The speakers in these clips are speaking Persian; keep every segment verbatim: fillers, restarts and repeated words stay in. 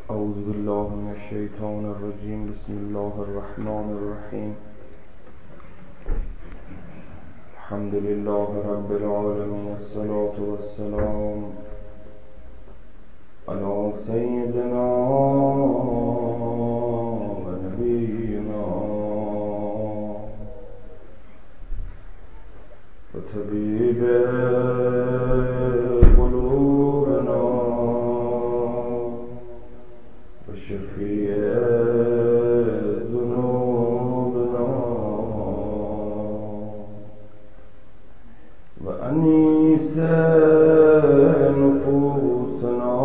اعوذ بالله من الشیطان الرجیم. بسم الله الرحمن الرحیم. الحمد لله رب العالمین، الصلاة والسلام علی سیدنا و نبینا و طبیب قلوبنا و شفیع ذنوبنا و انیس نفوسنا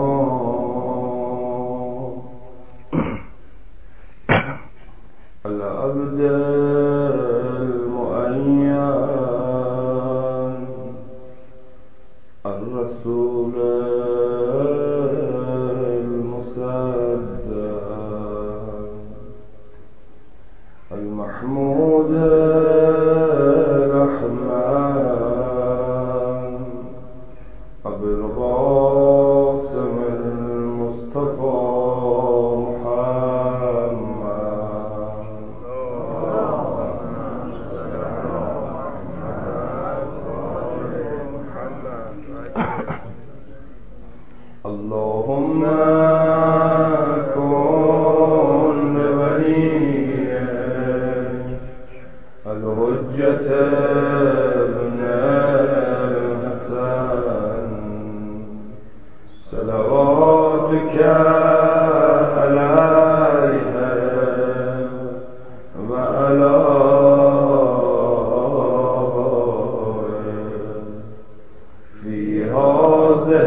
العبد المؤین الرسول المصدق المحمود الرحمن أبي القاسم المصطفى اللهم كن لوليك الحجة ابن الحسن صلواتك عليه وعلى في هذه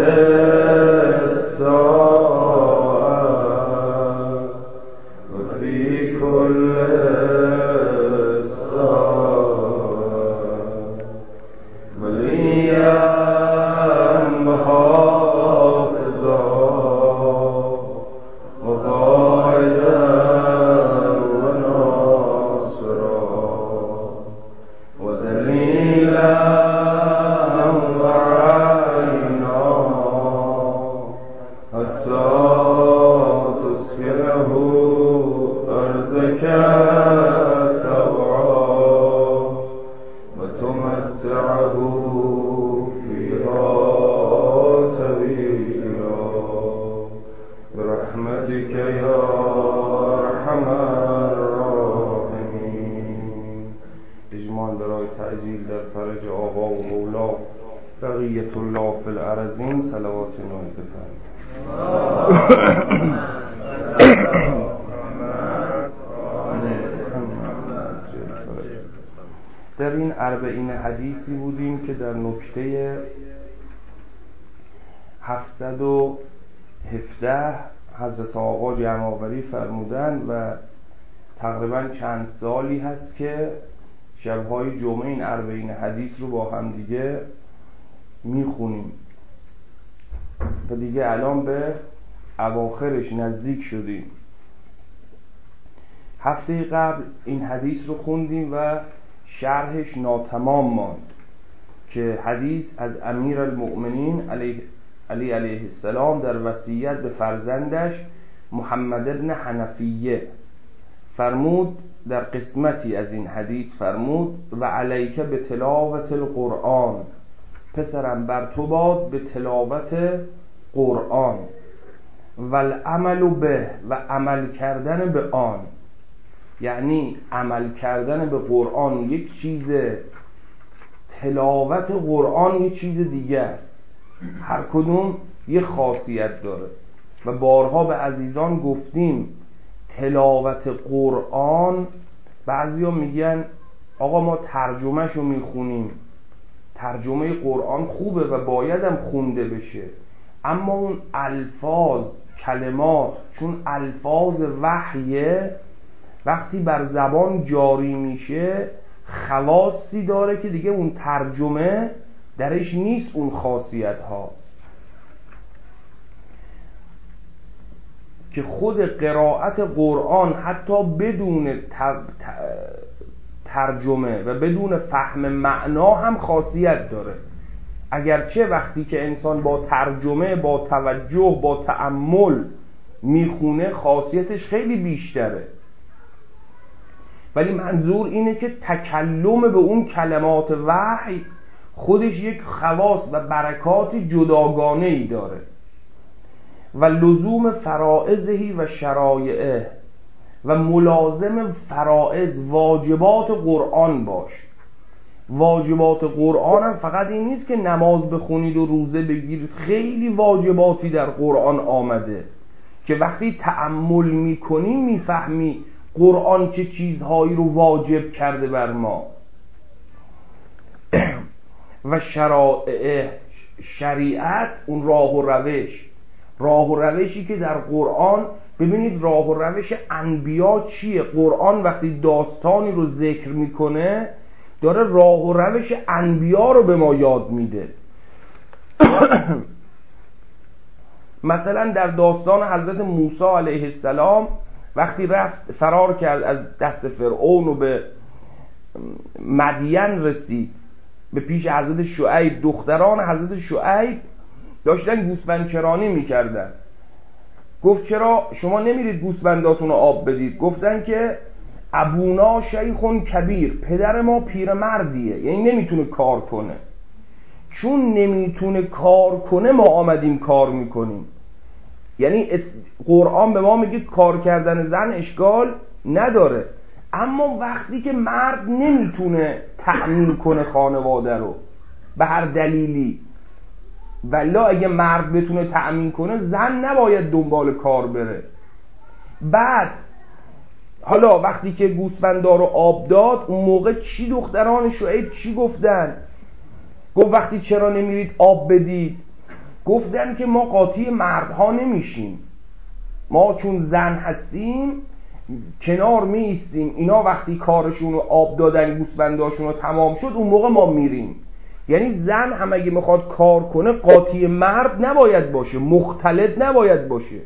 در این اربعین حدیثی بودیم که در نکته هفتصد و هفده حضرت آقا جمع‌آوری فرمودن و تقریبا چند سالی هست که شب‌های جمعه این اربعین حدیث رو با هم دیگه میخونیم و دیگه الان به اواخرش نزدیک شدیم. هفته قبل این حدیث رو خوندیم و شرحش ناتمام ماند که حدیث از امیر المؤمنین علی علی علیه السلام در وصیت به فرزندش محمد ابن حنفیه فرمود. در قسمتی از این حدیث فرمود و علیک به تلاوت القرآن، پسرم بر تو باد به تلاوت قرآن، و العمل به و عمل کردن به آن. یعنی عمل کردن به قرآن یک چیز، تلاوت قرآن یک چیز دیگه است. هر کدوم یه خاصیت داره و بارها به عزیزان گفتیم تلاوت قرآن، بعضیا میگن آقا ما ترجمه شو میخونیم، ترجمه قرآن خوبه و بایدم خونده بشه، اما اون الفاظ، کلمات، چون الفاظ وحیه وقتی بر زبان جاری میشه خواصی داره که دیگه اون ترجمه درش نیست اون خاصیت ها، که خود قرائت قرآن حتی بدون ترجمه و بدون فهم معنا هم خاصیت داره. اگرچه وقتی که انسان با ترجمه، با توجه، با تأمل میخونه خاصیتش خیلی بیشتره. ولی منظور اینه که تکلم به اون کلمات وحی خودش یک خواص و برکات جداگانه ای داره. و لزوم فرائضهی و شرایعه، و ملازم فرائض واجبات قرآن باش. واجبات قرآن هم فقط این نیست که نماز بخونید و روزه بگیرید، خیلی واجباتی در قرآن آمده که وقتی تأمل میکنی میفهمی قرآن چه چیزهایی رو واجب کرده بر ما. و شرایع، شریعت اون راه و روش، راه و روشی که در قرآن، ببینید راه و روش انبیا چیه. قرآن وقتی داستانی رو ذکر میکنه داره راه و روش انبیا رو به ما یاد میده. مثلا در داستان حضرت موسی علیه السلام وقتی رفت فرار کرد از دست فرعون و به مدین رسید، به پیش حضرت شعیب، دختران حضرت شعیب داشتن گوسفندچرانی میکردن. گفت چرا شما نمیرید گوسفنداتون رو آب بدید؟ گفتن که ابونا شیخون کبیر، پدر ما پیرمردیه، یعنی نمیتونه کار کنه. چون نمیتونه کار کنه ما آمدیم کار میکنیم. یعنی قرآن به ما میگه کار کردن زن اشکال نداره، اما وقتی که مرد نمیتونه تأمین کنه خانواده رو به هر دلیلی، ولا اگه مرد بتونه تأمین کنه زن نباید دنبال کار بره. بعد حالا وقتی که گوسفندا رو آب داد، اون موقع چی دختران شعیب چی گفتن؟ گفت وقتی چرا نمیرید آب بدید؟ گفتن که ما قاطی مردها نمیشیم، ما چون زن هستیم کنار می ایستیم، اینا وقتی کارشون رو آب دادن گوسفنداشون رو تمام شد اون موقع ما میریم. یعنی زن هم اگه میخواد کار کنه قاطی مرد نباید باشه، مختلط نباید باشه.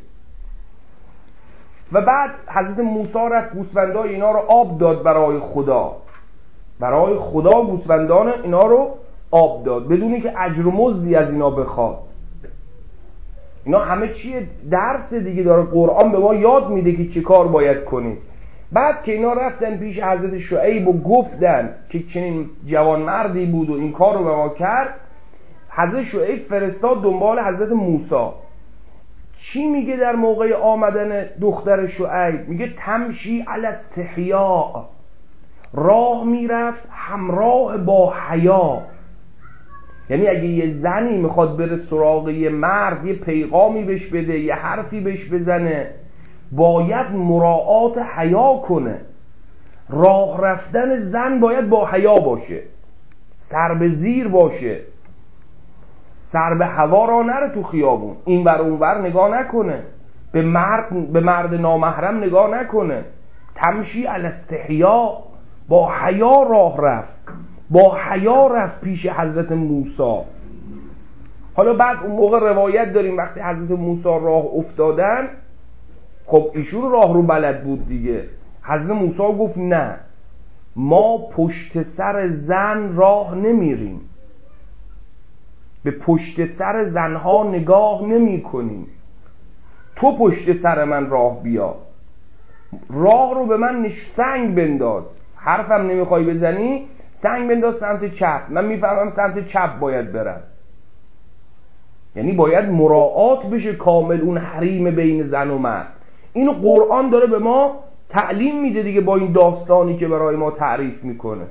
و بعد حضرت موسی رفت گوسفندای اینا رو آب داد برای خدا، برای خدا گوسفندان اینا رو آب داد بدونی که اجر و مزدی از اینا بخواد. اینا همه چیه؟ درس دیگه داره قرآن به ما یاد میده که چی کار باید کنید. بعد که اینا رفتن پیش حضرت شعیب و گفتن که چنین جوان مردی بود و این کار رو به ما کرد، حضرت شعیب فرستاد دنبال حضرت موسی. چی میگه در موقع آمدن دختر شعیب؟ میگه تمشی علی استحیاء، راه میرفت همراه با حیا. یعنی اگه یه زنی میخواد بره سراغ یه مرد، یه پیغامی بهش بده، یه حرفی بهش بزنه، باید مراعات حیا کنه. راه رفتن زن باید با حیا باشه، سر به زیر باشه، سر به هوا را نره تو خیابون، این ور اون ور نگاه نکنه، به مرد به مرد نامحرم نگاه نکنه. تمشی علی استحیاء، با حیا راه رفت، با حیا رفت پیش حضرت موسی. حالا بعد اون موقع روایت داریم وقتی حضرت موسی راه افتادن، خب ایشون راه رو بلد بود دیگه. حضرت موسی گفت نه، ما پشت سر زن راه نمیریم، به پشت سر زنها نگاه نمی کنیم، تو پشت سر من راه بیا، راه رو به من نش سنگ بنداز، حرفم نمیخوای بزنی سنگ بنداز سمت چپ، من میفهمم سمت چپ باید برم. یعنی باید مراعات بشه کامل اون حریم بین زن و مرد. اینو قرآن داره به ما تعلیم میده دیگه با این داستانی که برای ما تعریف میکنه.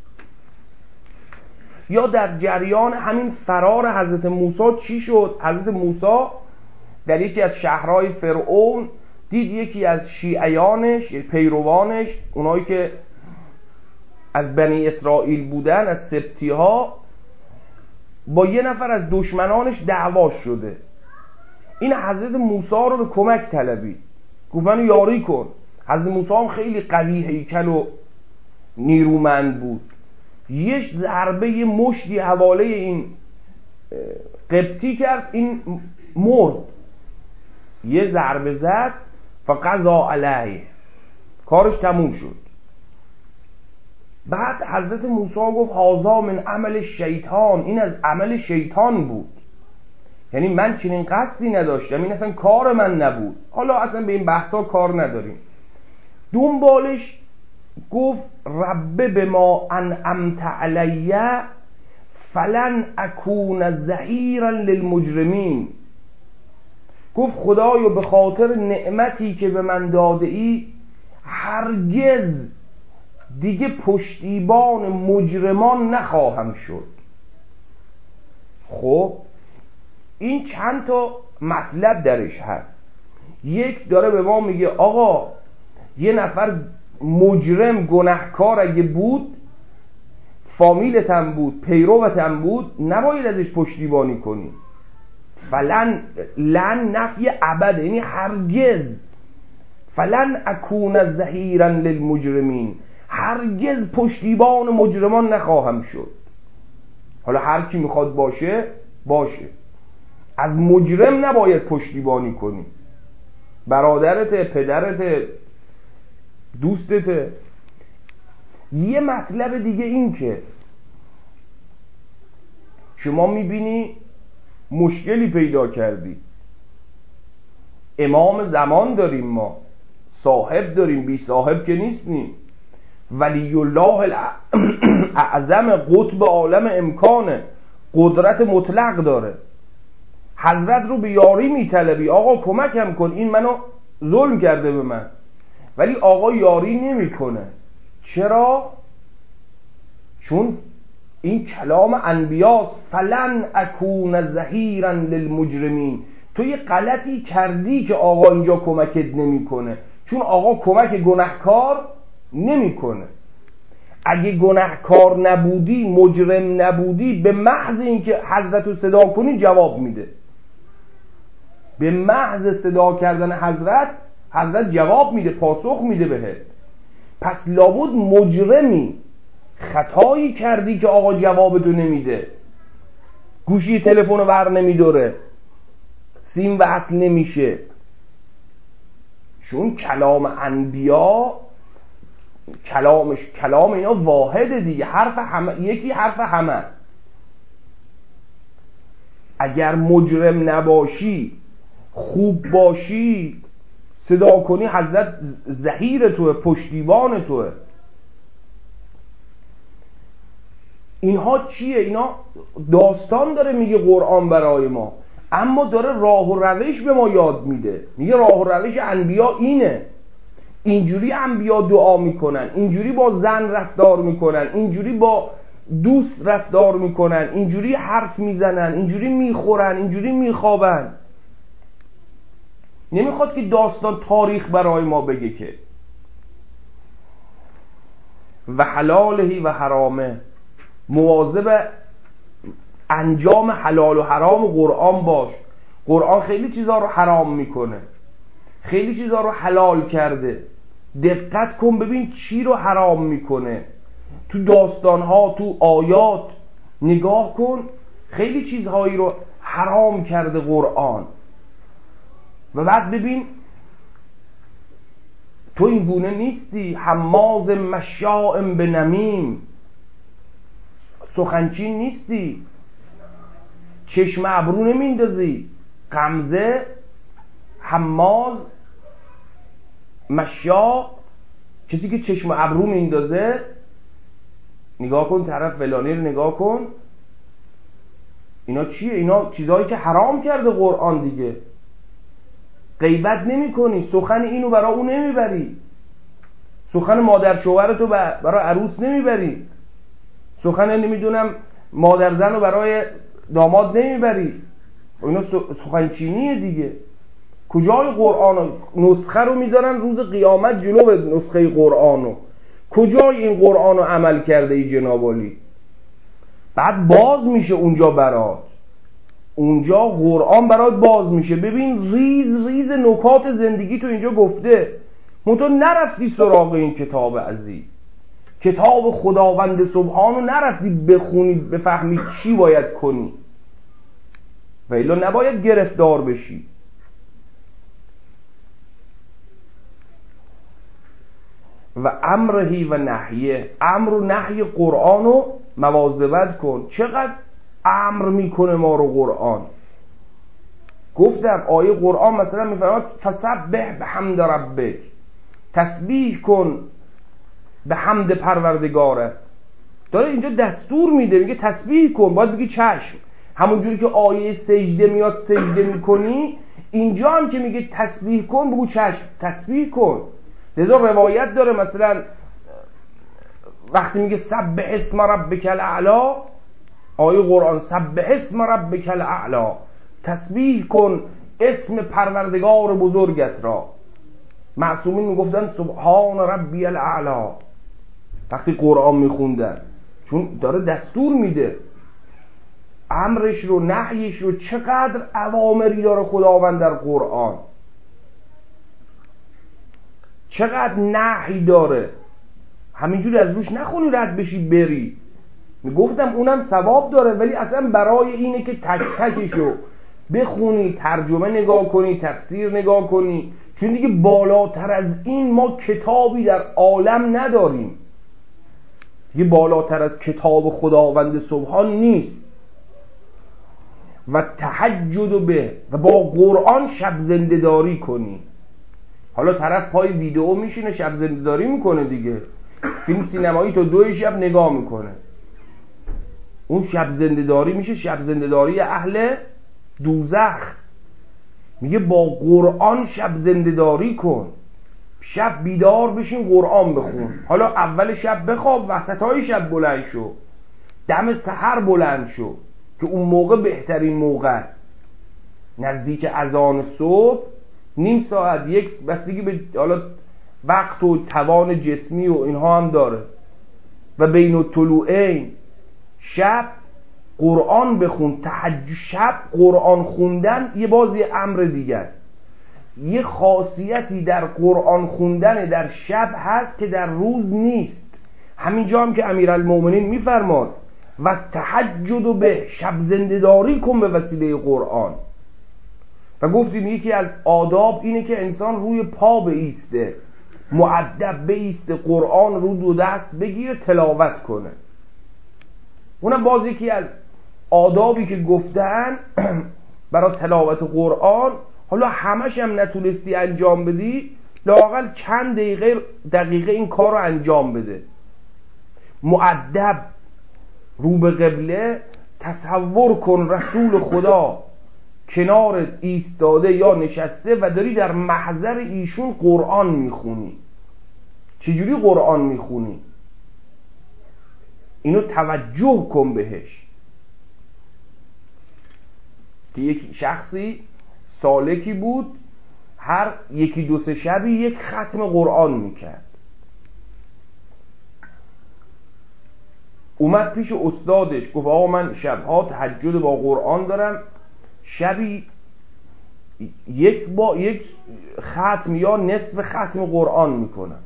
یا در جریان همین فرار حضرت موسی چی شد؟ حضرت موسی در یکی از شهرهای فرعون دید یکی از شیعیانش، پیروانش، اونایی که از بنی اسرائیل بودن، از سبطی ها، با یه نفر از دشمنانش دعوا شده. این حضرت موسی رو به کمک طلبید، گفت منو یاری کن. حضرت موسی هم خیلی قوی هیکل و نیرومند بود، یه ضربه یه مشتی حواله این قبطی کرد، این مرد. یه ضربه زد فقضا علیه، کارش تموم شد. بعد حضرت موسی گفت هذا من عمل شیطان، این از عمل شیطان بود. یعنی من چنین قصدی نداشتم، این اصلا کار من نبود. حالا اصلا به این بحثا کار نداریم. دنبالش گفت رب بما انعمت علی فلن اکون ظهیرا للمجرمین. گفت خدایا به خاطر نعمتی که به من داده ای هرگز دیگه پشتیبان مجرمان نخواهم شد. خب این چند تا مطلب درش هست. یک داره به ما میگه آقا یه نفر مجرم گناهکار اگه بود، فامیلت هم بود، پیروت هم بود، نباید ازش پشتیبانی کنی. فلن لن نفی ابد، یعنی هرگز. فلن اکون ظهیرا للمجرمین، هرگز پشتیبان مجرمان نخواهم شد. حالا هر کی میخواد باشه باشه، از مجرم نباید پشتیبانی کنی. برادرت، پدرت، دوستت. یه مطلب دیگه این که شما میبینی مشکلی پیدا کردی، امام زمان داریم، ما صاحب داریم، بی صاحب که نیستیم. ولی الله اعظم قطب عالم امکانه، قدرت مطلق داره. حضرت رو به یاری میطلبی، آقا کمکم کن، این منو ظلم کرده به من، ولی آقا یاری نمیکنه. چرا؟ چون این کلام انبیاست. فلن اکون ظهیرا للمجرمین. تو یه غلطی کردی که آقا اینجا کمکت نمیکنه، چون آقا کمک گناهکار نمیکنه. اگه گناهکار نبودی، مجرم نبودی، به محض اینکه حضرت رو صدا کنی جواب میده. به محض صدا کردن حضرت، حضرت جواب میده، پاسخ میده بهت. پس لابد مجرمی، خطایی کردی که آقا جوابتو نمیده، گوشی تلفن رو ور نمیداره، سیم وصل نمیشه. چون کلام انبیا کلامش کلام اینا واحده دیگه، حرف همه، یکی حرف همه است. اگر مجرم نباشی، خوب باشی، صدا کنی، حضرت ظهیر توه، پشتیبان توه. اینها چیه؟ اینا داستان داره میگه قرآن برای ما، اما داره راه و روش به ما یاد میده. میگه راه و روش انبیا اینه، اینجوری انبیا دعا میکنن، اینجوری با زن رفتار میکنن، اینجوری با دوست رفتار میکنن، اینجوری حرف میزنن، اینجوری میخورن، اینجوری میخوابن. نمیخواد که داستان تاریخ برای ما بگه که. و حلالهی و حرامه، مواظب انجام حلال و حرام قرآن باش. قرآن خیلی چیزا رو حرام میکنه، خیلی چیزا رو حلال کرده. دقت کن ببین چی رو حرام میکنه. تو داستانها، تو آیات نگاه کن، خیلی چیزهایی رو حرام کرده قرآن. و بعد ببین تو این گونه نیستی، حماز مشاء بنمیم، سخنچین نیستی، چشم ابرو نمیندازی. غمزه، حماز، مشاء، کسی که چشم ابرو میندازه. نگاه کن طرف فلانی رو نگاه کن. اینا چیه؟ اینا چیزهایی که حرام کرده قرآن دیگه. غیبت نمی کنی، سخن اینو برای اون نمیبری، سخن مادر شوهرتو برای عروس نمیبری، سخن نمیدونم مادر زنو برای داماد نمیبری. اینا سخن چینیه دیگه. کجای قرآن نسخه رو میذارن روز قیامت جلو نسخه قرآنو؟ کجای این قرآنو عمل کرده ای جناب عالی؟ بعد باز میشه اونجا برات، اونجا قرآن برات باز میشه. ببین ریز ریز نکات زندگی تو اینجا گفته، منتها نرفتی سراغ این کتاب عزیز، کتاب خداوند سبحانو نرفتی بخونی بفهمی چی باید کنی، و الا نباید گرفتار بشی. و امرهی و نهیه، امر و نهی قرآنو مواظبت کن. چقدر امر میکنه ما رو قرآن. گفتم آیه قرآن مثلا میفرماد فسبح بحمد ربک، تسبیح کن به حمد پروردگارت. داره اینجا دستور میده، میگه تسبیح کن، باید بگی چشم. همونجوری که آیه سجده میاد سجده میکنی، اینجا هم که میگه تسبیح کن بگو چشم تسبیح کن. لذا روایت داره مثلا وقتی میگه سبح اسم ربک الاعلی، آیه قرآن سبح اسم ربک الاعلی، تسبیح کن اسم پروردگار بزرگت را. معصومین میگفتن سبحان ربی الاعلی وقتی قرآن میخوندن، چون داره دستور میده امرش رو نهیش رو. چقدر اوامری داره خداوند در قرآن، چقدر نهی داره. همینجوری از روش نخونی رد بشی بری. میگفتم اونم ثواب داره، ولی اصلا برای اینه که تک تکشو بخونی، ترجمه نگاه کنی، تفسیر نگاه کنی، چون دیگه بالاتر از این ما کتابی در عالم نداریم. دیگه بالاتر از کتاب خداوند سبحان نیست. و تهجد به، و با قرآن شب زنده‌داری کنی. حالا طرف پای ویدئو میشینه شب زنده‌داری میکنه دیگه، فیلم سینمایی تا دو شب نگاه میکنه، اون شب زنده‌داری میشه شب زنده‌داری اهل دوزخ. میگه با قرآن شب زنده‌داری کن، شب بیدار بشین قرآن بخون. حالا اول شب بخواب، وسطای شب بلند شو، دم سحر بلند شو که اون موقع بهترین موقع است. نزدیک اذان صبح نیم ساعت یک بستگی به حالا وقت و توان جسمی و اینها هم داره. و بین الطلوعین شب قرآن بخون. تهجد شب قرآن خوندن یه بازی امر دیگه است. یه خاصیتی در قرآن خوندن در شب هست که در روز نیست. همینجا هم که امیرالمومنین میفرماد و تهجد به، شب زنده‌داری کن به وسیله قرآن. و گفتیم یکی از آداب اینه که انسان روی پا بایسته، مؤدب بایسته، قرآن رو دو دست بگیره تلاوت کنه. اونم باز یکی از آدابی که گفتن برای تلاوت قرآن. حالا همش هم نتونستی انجام بدی، لااقل چند دقیقه دقیقه این کار رو انجام بده. مؤدب، رو به قبله، تصور کن رسول خدا کنارت ایستاده یا نشسته و داری در محضر ایشون قرآن میخونی. چجوری قرآن میخونی؟ اینو توجه کن بهش. که یک شخصی سالکی بود، هر یکی دو سه شبی یک ختم قرآن میکرد. اومد پیش استادش گفت آقا من شبها تهجد با قرآن دارم، شبی یک با یک ختم یا نصف ختم قرآن میکنم.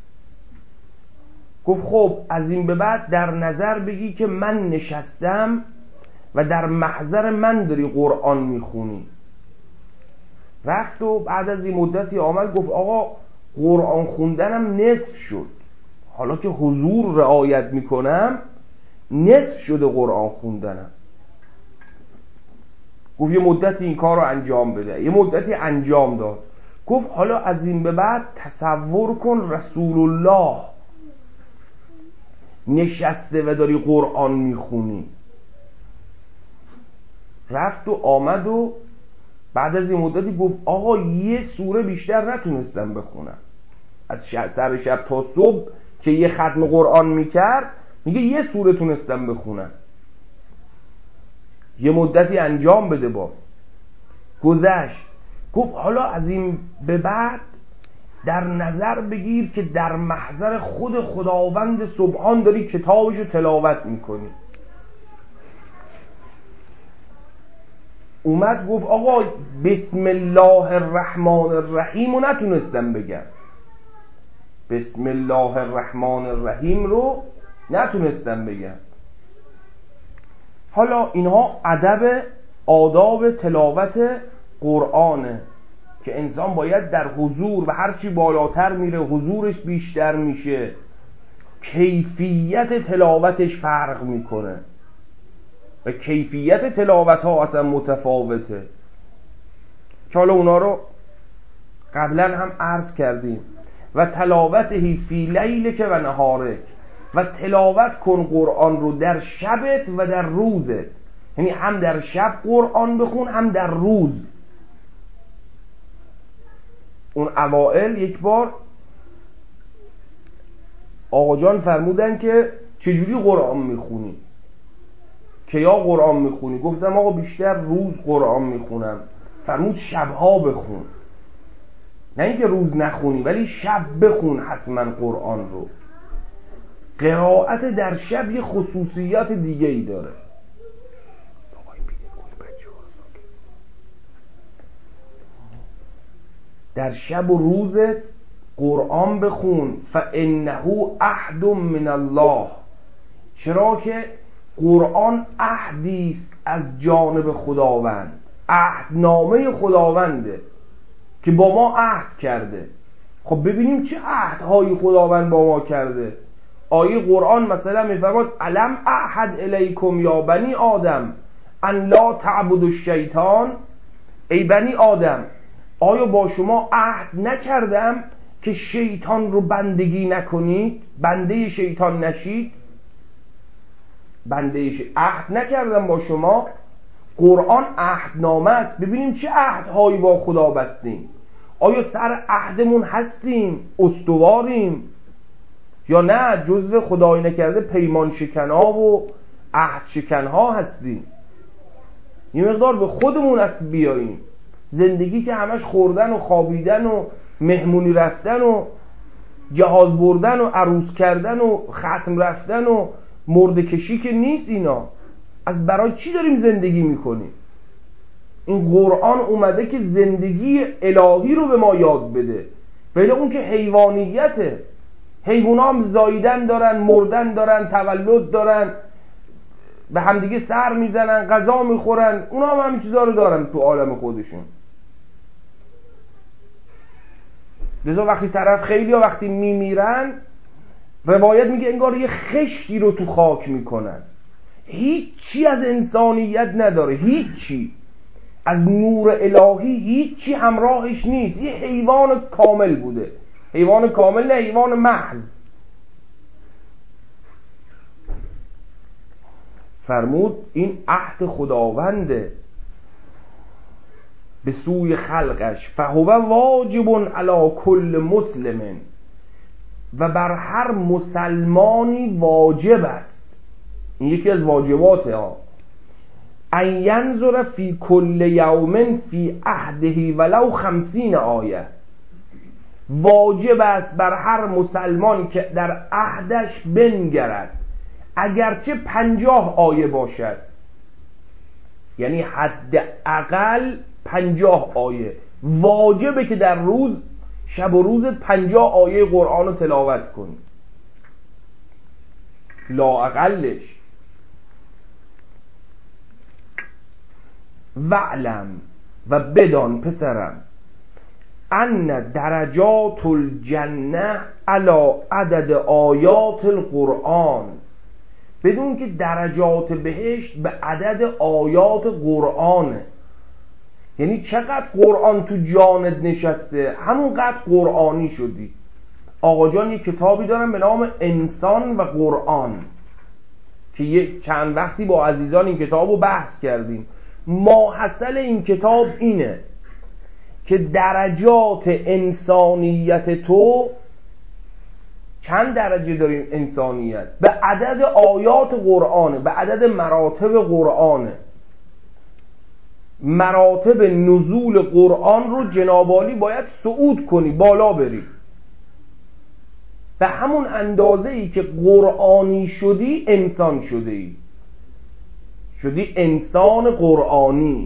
گفت خب از این به بعد در نظر بگی که من نشستم و در محضر من داری قرآن میخونی. رفت و بعد از این مدتی آمد گفت آقا قرآن خوندنم نصف شد، حالا که حضور رعایت میکنم نصف شده قرآن خوندنم. گفت یه مدتی این کار رو انجام بده. یه مدتی انجام داد. گفت حالا از این به بعد تصور کن رسول الله نشسته و داری قرآن میخونی. رفت و آمد و بعد از این مدتی گفت آقا یه سوره بیشتر نتونستم بخونم. از سر شب تا صبح که یه ختم قرآن میکرد، میگه یه سوره تونستم بخونم. یه مدتی انجام بده. با گذشت. گفت حالا از این به بعد در نظر بگیر که در محضر خود خداوند سبحان داری کتابشو تلاوت میکنی. اومد گفت آقا بسم الله الرحمن الرحیم رو نتونستم بگم. بسم الله الرحمن الرحیم رو نتونستم بگم. حالا اینها ادب آداب تلاوت قرآنه که انسان باید در حضور، و هرچی بالاتر میره حضورش بیشتر میشه، کیفیت تلاوتش فرق میکنه و کیفیت تلاوت ها اصلا متفاوته. که حالا اونا رو قبلا هم عرض کردیم. و تلاوته فی لیلک و نهارک، و تلاوت کن قرآن رو در شبت و در روزت، یعنی هم در شب قرآن بخون هم در روز. اون اوائل یک بار آقا جان فرمودن که چجوری قرآن میخونی؟ که یا قرآن میخونی؟ گفتم آقا بیشتر روز قرآن میخونم. فرمود شبها بخون، نه اینکه روز نخونی ولی شب بخون حتما قرآن رو. قرائت در شب یه خصوصیات دیگه ای داره. در شب و روزت قرآن بخون. فانه عهد من الله، چرا که قرآن عهدی است از جانب خداوند، عهدنامه خداونده که با ما عهد کرده. خب ببینیم چه عهدهایی خداوند با ما کرده. آیه قرآن مثلا میفرماد الم اعهد الیکم یا بنی آدم ان لا تعبدوا الشیطان، ای بنی آدم آیا با شما عهد نکردم که شیطان رو بندگی نکنید، بنده شیطان نشید؟ بنده شیطان عهد نکردم با شما. قرآن عهدنامه است. ببینیم چه عهدهایی با خدا بستیم. آیا سر عهدمون هستیم، استواریم، یا نه جزو خدای نکرده پیمان شکنها و عهد شکنها هستیم؟ یه مقدار به خودمون است بیاییم. زندگی که همش خوردن و خوابیدن و مهمونی رفتن و جهاز بردن و عروس کردن و ختم رفتن و مرده کشی که نیست. اینا از برای چی داریم زندگی میکنیم؟ این قرآن اومده که زندگی الهی رو به ما یاد بده، ولی اون که حیوانیته. حیونا هم زاییدن دارن، مردن دارن، تولد دارن، به همدیگه سر میزنن، غذا میخورن، اونا هم همین چیزا رو دارن تو عالم خودشون. لذا وقتی طرف خیلی ها وقتی میمیرن، روایت میگه انگار یه خشتی رو تو خاک میکنن، هیچی از انسانیت نداره، هیچی از نور الهی هیچی همراهش نیست. یه حیوان کامل بوده. حیوان کامل نه، حیوان محض. فرمود این عهد خداونده به سوی خلقش. فهو واجب علی کل مسلم، و بر هر مسلمانی واجب است، این یکی از واجباته ها، ان ینظر فی کل یوم فی عهده ولو خمسین آیه. واجب است بر هر مسلمان که در عهدش بنگرد، اگرچه پنجاه آیه باشد. یعنی حد اقل پنجاه آیه واجبه که در روز، شب و روز پنجاه آیه قرآن رو تلاوت کنی، لا اقلش. وعلم، و بدان پسرم، ان درجات الجنه علی عدد آیات القرآن، بدون که درجات بهشت به عدد آیات قرآنه. یعنی چقدر قرآن تو جانت نشسته همونقدر قرآنی شدی. آقا جان یک کتابی دارن به نام انسان و قرآن که یک چند وقتی با عزیزان این کتاب رو بحث کردیم. ماحصل این کتاب اینه که درجات انسانیت تو، چند درجه داریم انسانیت؟ به عدد آیات قرآنه، به عدد مراتب قرآنه. مراتب نزول قرآن رو جنابالی باید صعود کنی، بالا بری. به همون اندازه ای که قرآنی شدی انسان شده ای، شدی انسان قرآنی،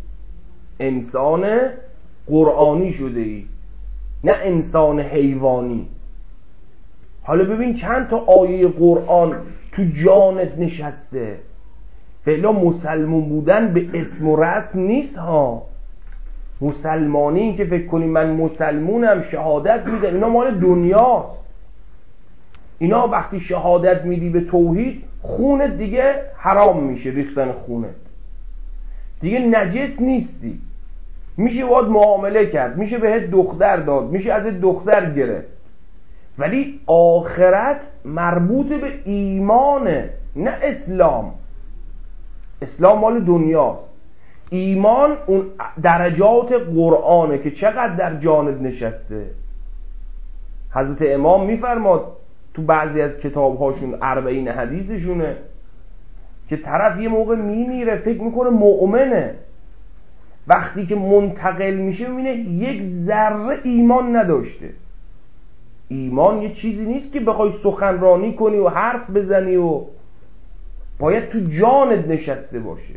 انسان قرآنی شده ای، نه انسان حیوانی. حالا ببین چند تا آیه قرآن تو جانت نشسته. فعلا مسلمون بودن به اسم و رسم نیست ها. مسلمانی این که فکر کنی من مسلمونم شهادت میدم، اینا مال دنیاست. اینا وقتی شهادت میدی به توحید، خونت دیگه حرام میشه، ریختن خونت دیگه نجس نیستی. میشه باید معامله کرد، میشه بهت دختر داد، میشه ازت دختر گرفت، ولی آخرت مربوط به ایمانه، نه اسلام. اسلام مال دنیاست، ایمان اون درجات قرآنه که چقدر در جانت نشسته. حضرت امام میفرماد تو بعضی از کتابهاشون، اربعین حدیثشونه، که طرف یه موقع میمیره فکر میکنه مؤمنه، وقتی که منتقل میشه میبینه یک ذره ایمان نداشته. ایمان یه چیزی نیست که بخوای سخنرانی کنی و حرف بزنی، و باید تو جانت نشسته باشه.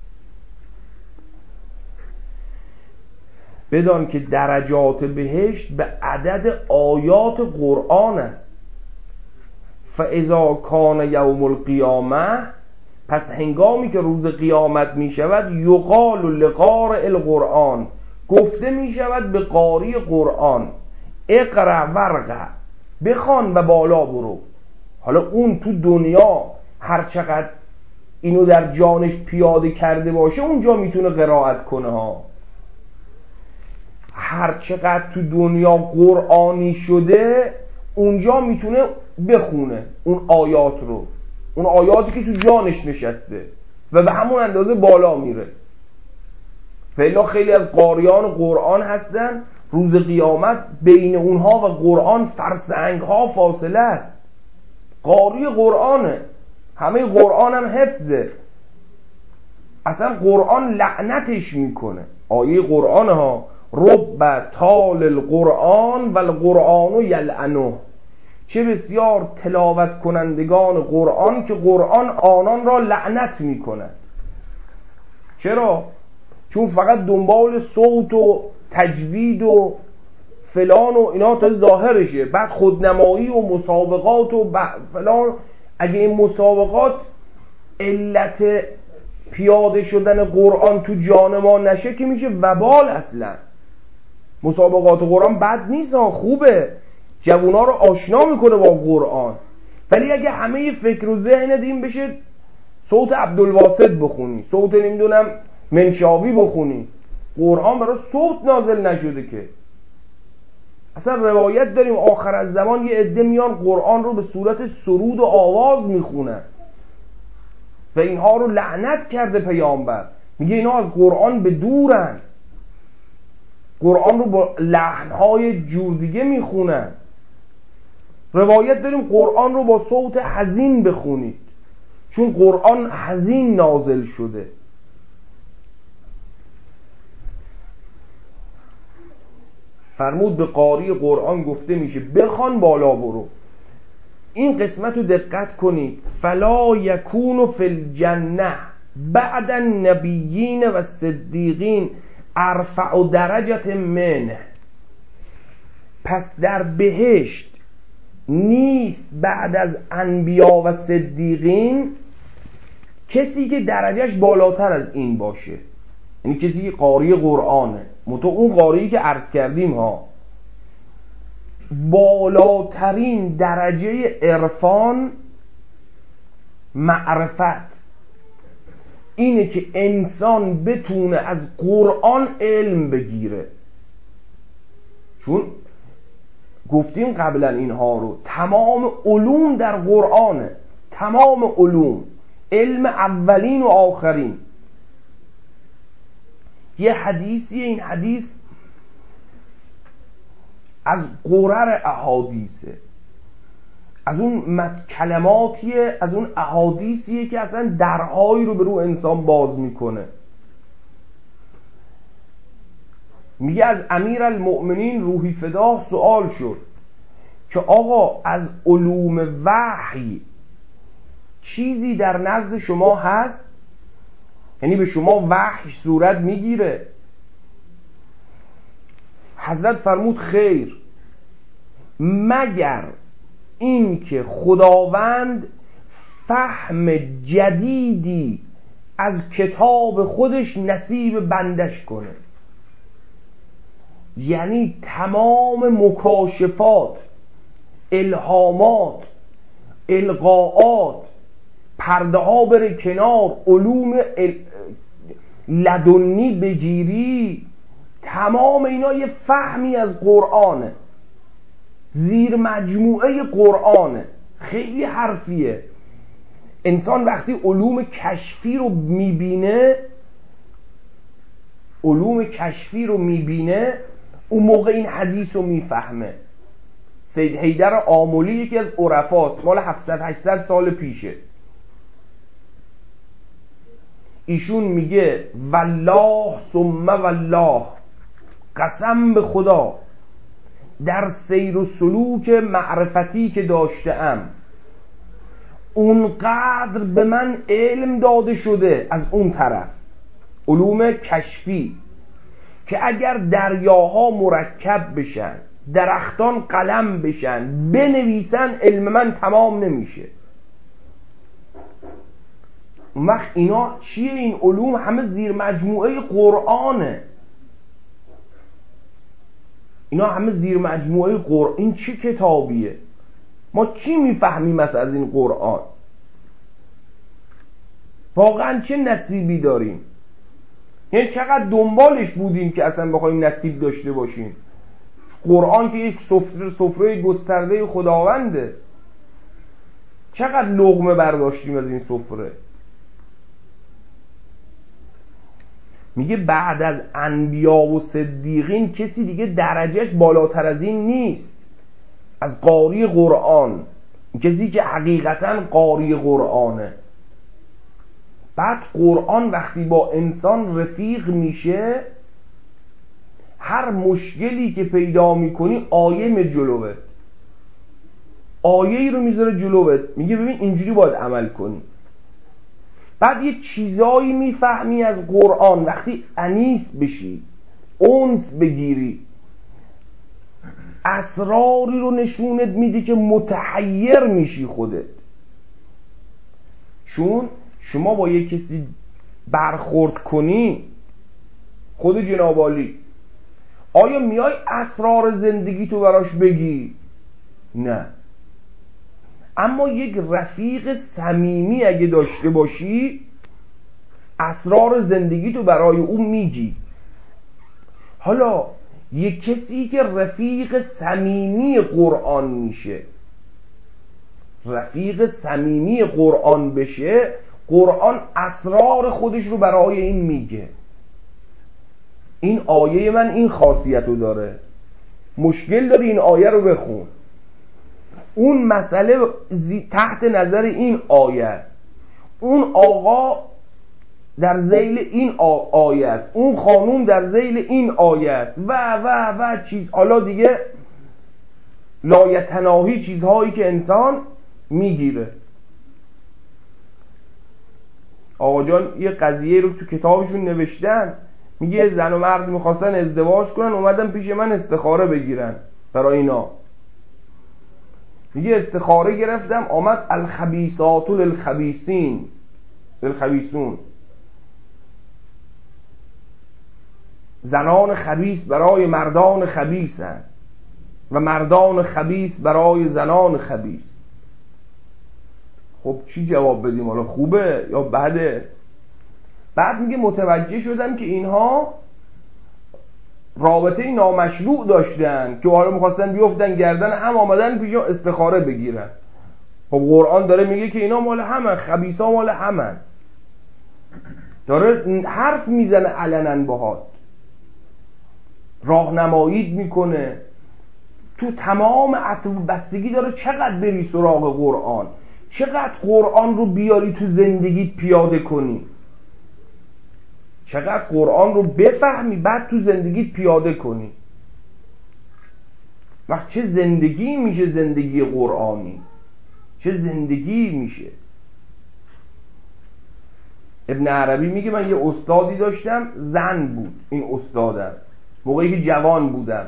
بدان که درجات بهشت به عدد آیات قرآن است. فاذا کان یوم القیامه، پس هنگامی که روز قیامت می شود، یقال لقارئ القرآن، گفته می شود به قاری قرآن، اقرأ ورقه، بخوان و بالا برو. حالا اون تو دنیا هر چقدر اینو در جانش پیاده کرده باشه اونجا میتونه قرائت کنه ها. هر چقدر تو دنیا قرآنی شده اونجا میتونه بخونه اون آیات رو، اون آیاتی که تو جانش نشسته و به همون اندازه بالا میره. فعلا خیلی از قاریان قرآن هستن روز قیامت بین اونها و قرآن فرسنگ ها فاصله است. قاری قرآنه، همه قرآن هم حفظه، اصلا قرآن لعنتش میکنه. آیه قرآن ها رب تال القرآن و القرآن یلعنه، چه بسیار تلاوت کنندگان قرآن که قرآن آنان را لعنت میکنه. چرا؟ چون فقط دنبال صوت و تجوید و فلان و اینا تا ظاهرشه، بعد خودنمایی و مسابقات و فلان. اگه این مسابقات علت پیاده شدن قرآن تو جان ما نشه که میشه وبال. اصلا مسابقات قرآن بد نیست، خوبه، جوونا رو آشنا میکنه با قرآن، ولی اگه همه فکر و ذهنت این بشه صوت عبدالواسط بخونی، صوت نمیدونم منشاوی بخونی، قرآن برای صوت نازل نشده که. اصلا روایت داریم آخر از زمان یه عده میان قرآن رو به صورت سرود و آواز میخونن و اینها رو لعنت کرده پیامبر، میگه اینا از قرآن به دورن، قرآن رو با لحنهای جور دیگه میخونن. روایت داریم قرآن رو با صوت حزین بخونید چون قرآن حزین نازل شده. فرمود به قاری قرآن گفته میشه بخوان بالا برو. این قسمت رو دقت کنید، فلا یکون فی الجنه بعد النبیین و صدیقین ارفع درجه منه. پس در بهشت نیست بعد از انبیا و صدیقین کسی که درجهش بالاتر از این باشه، یعنی کسی که قاری قرآنه. متو اون قاری که عرض کردیم ها، بالاترین درجه عرفان معرفت اینه که انسان بتونه از قرآن علم بگیره. چون گفتیم قبلا اینها رو، تمام علوم در قرآنه، تمام علوم، علم اولین و آخرین. یه حدیثی، این حدیث از قرر احادیثه، از اون کلماتیه، از اون احادیثیه که اصلا درهایی رو به رو انسان باز میکنه. میگه از امیرالمؤمنین روحی فداه سوال شد که آقا از علوم وحی چیزی در نزد شما هست؟ یعنی به شما وحی صورت میگیره؟ حضرت فرمود خیر، مگر این که خداوند فهم جدیدی از کتاب خودش نصیب بندش کنه. یعنی تمام مکاشفات، الهامات، القاءات، پرده ها بره کنار، علوم لدنی بگیری، تمام اینا یه فهمی از قرآنه، زیر مجموعه قرآنه. خیلی حرفیه. انسان وقتی علوم کشفی رو میبینه علوم کشفی رو میبینه اون موقع این حدیث رو میفهمه. سید حیدر آملی یکی از عرفاست، مال هفتصد هشتصد سال پیشه. ایشون میگه والله ثم والله، قسم به خدا در سیر و سلوک معرفتی که داشتم اونقدر به من علم داده شده از اون طرف، علوم کشفی، که اگر دریاها مرکب بشن، درختان قلم بشن، بنویسن، علم من تمام نمیشه. اون وقت اینا چیه؟ این علوم همه زیر مجموعه قرآنه. اینا همه زیر مجموعه قرآن. این چه کتابیه؟ ما چی میفهمیم از این قرآن؟ واقعا چه نصیبی داریم؟ یعنی چقدر دنبالش بودیم که اصلا بخوایم نصیب داشته باشیم؟ قرآن که یک سفره, سفره گسترده خداونده. چقدر لقمه برداشتیم از این سفره؟ میگه بعد از انبیا و صدیقین کسی دیگه درجهش بالاتر از این نیست، از قاری قرآن، کسی که حقیقتا قاری قرآنه. بعد قرآن وقتی با انسان رفیق میشه، هر مشکلی که پیدا میکنی آیه می جلوه، آیه ای رو میذاره جلوت، میگه ببین اینجوری باید عمل کنی. بعد یه چیزایی میفهمی از قرآن وقتی انیس بشی، اونس بگیری، اسراری رو نشونت میده که متحیر میشی خودت. چون شما با یه کسی برخورد کنی، خود جناب عالی، آیا میای اسرار زندگی تو براش بگی؟ نه. اما یک رفیق صمیمی اگه داشته باشی، اسرار زندگی تو برای اون میگی. حالا یک کسی که رفیق صمیمی قرآن میشه، رفیق صمیمی قرآن بشه، قرآن اسرار خودش رو برای این میگه. این آیه من این خاصیت رو داره، مشکل داری این آیه رو بخون. اون مسئله تحت نظر این آیه است، اون آقا در ذیل این آیه است، اون خانوم در ذیل این آیه است و و و چیز. حالا دیگه لایتناهی چیزهایی که انسان میگیره. آقا جان یه قضیه رو تو کتابشون نوشتن، میگه زن و مرد میخواستن ازدواج کنن، اومدن پیش من استخاره بگیرن برای اینا. میگه استخاره گرفتم، آمد الخبیثات للخبیثین للخبیثون، زنان خبیث برای مردان خبیثن و مردان خبیث برای زنان خبیث. خب چی جواب بدیم؟ حالا خوبه یا بده؟ بعد میگه متوجه شدم که اینها رابطه نامشروع داشتن که حالا میخواستن بیفتن گردن هم، آمدن پیش استخاره بگیرن. خب قرآن داره میگه که اینا مال همه، خبیثا مال همه، داره حرف میزنه علنا باهات، راهنماییت میکنه. تو تمام عطب بستگی داره چقدر بری سراغ قرآن، چقدر قرآن رو بیاری تو زندگیت پیاده کنی، چقدر قرآن رو بفهمی بعد تو زندگیت پیاده کنی. وقت چه زندگی میشه زندگی قرآنی، چه زندگی میشه. ابن عربی میگه من یه استادی داشتم، زن بود این استادم، موقعی که جوان بودم.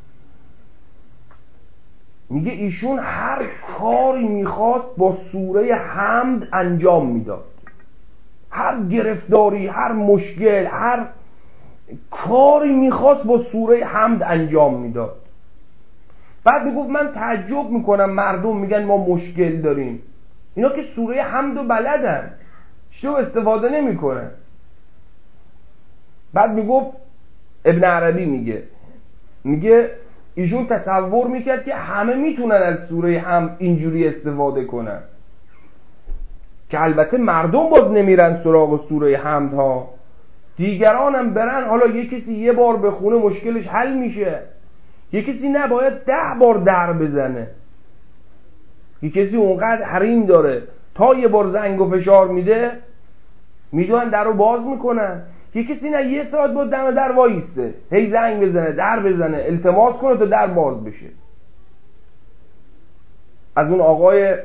میگه ایشون هر کاری میخواست با سوره حمد انجام میداد، هر گرفتاری، هر مشکل، هر کاری میخواست با سوره حمد انجام میداد. بعد میگفت من تعجب میکنم مردم میگن ما مشکل داریم، اینا که سوره حمد رو بلدن، چطور استفاده نمیکنن؟ بعد میگفت ابن عربی میگه میگه ایشون تصور میکرد که همه میتونن از سوره حمد اینجوری استفاده کنن، که البته مردم باز نمیرن سراغ سوره حمد ها، دیگران هم برن. حالا یه کسی یه بار بخونه مشکلش حل میشه، یه کسی نباید ده بار در بزنه، یه کسی اونقدر حریم داره تا یه بار زنگ و فشار میده میدونن در رو باز میکنن، یه کسی نه یه ساعت با دم در وایسته هی زنگ بزنه در بزنه التماس کنه تا در باز بشه. از اون آقای